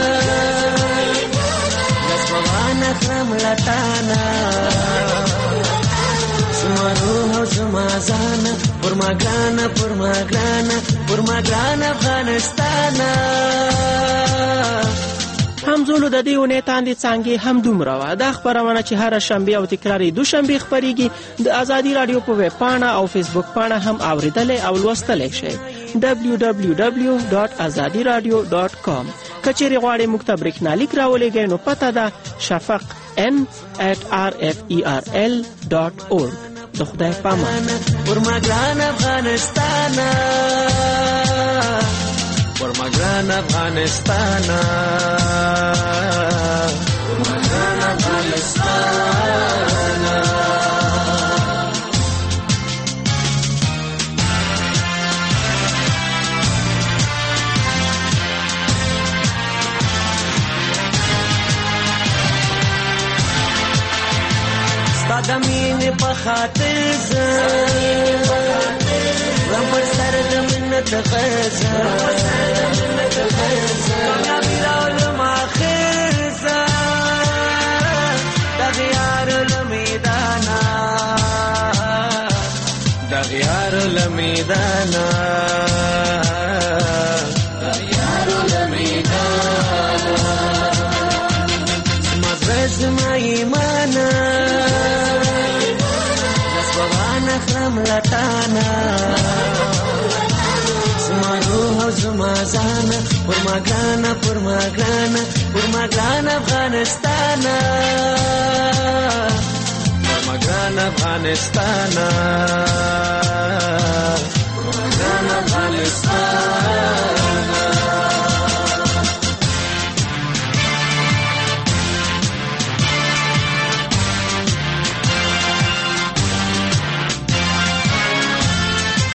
لسوانا خرم لتانا زما روح او زما ځان پر ما ګران افغانستان. همزولو د دې ونې تاندې څانګې هم دومره وه. دا خپرونه چې هره شنبه او تکراري دوشنبه خپریږي د ازادي رادیو په ویب پاڼه او فیسبوک پاڼه هم اوریدلې او لوستلې شئ. www.azadiradio.com. کچېرې غواړئ موږ ته برېښنالیک راولېږئ نو پته ده shafaq@rferl.org. د خدای پامان پر ما ګران افغانستان پر ما ګران افغانستان پر ما ګران افغانستان. ستا د مینې په خاطر زه رم پر سر د منت غزه میدانا یارو لمیدانا مزرز ما ایمانا نسبوانا خرم لطانا زما روح او زما زانا پرماگرانا پرماگرانا پرماگرانا افغانستانا پرماگرانا افغانستانا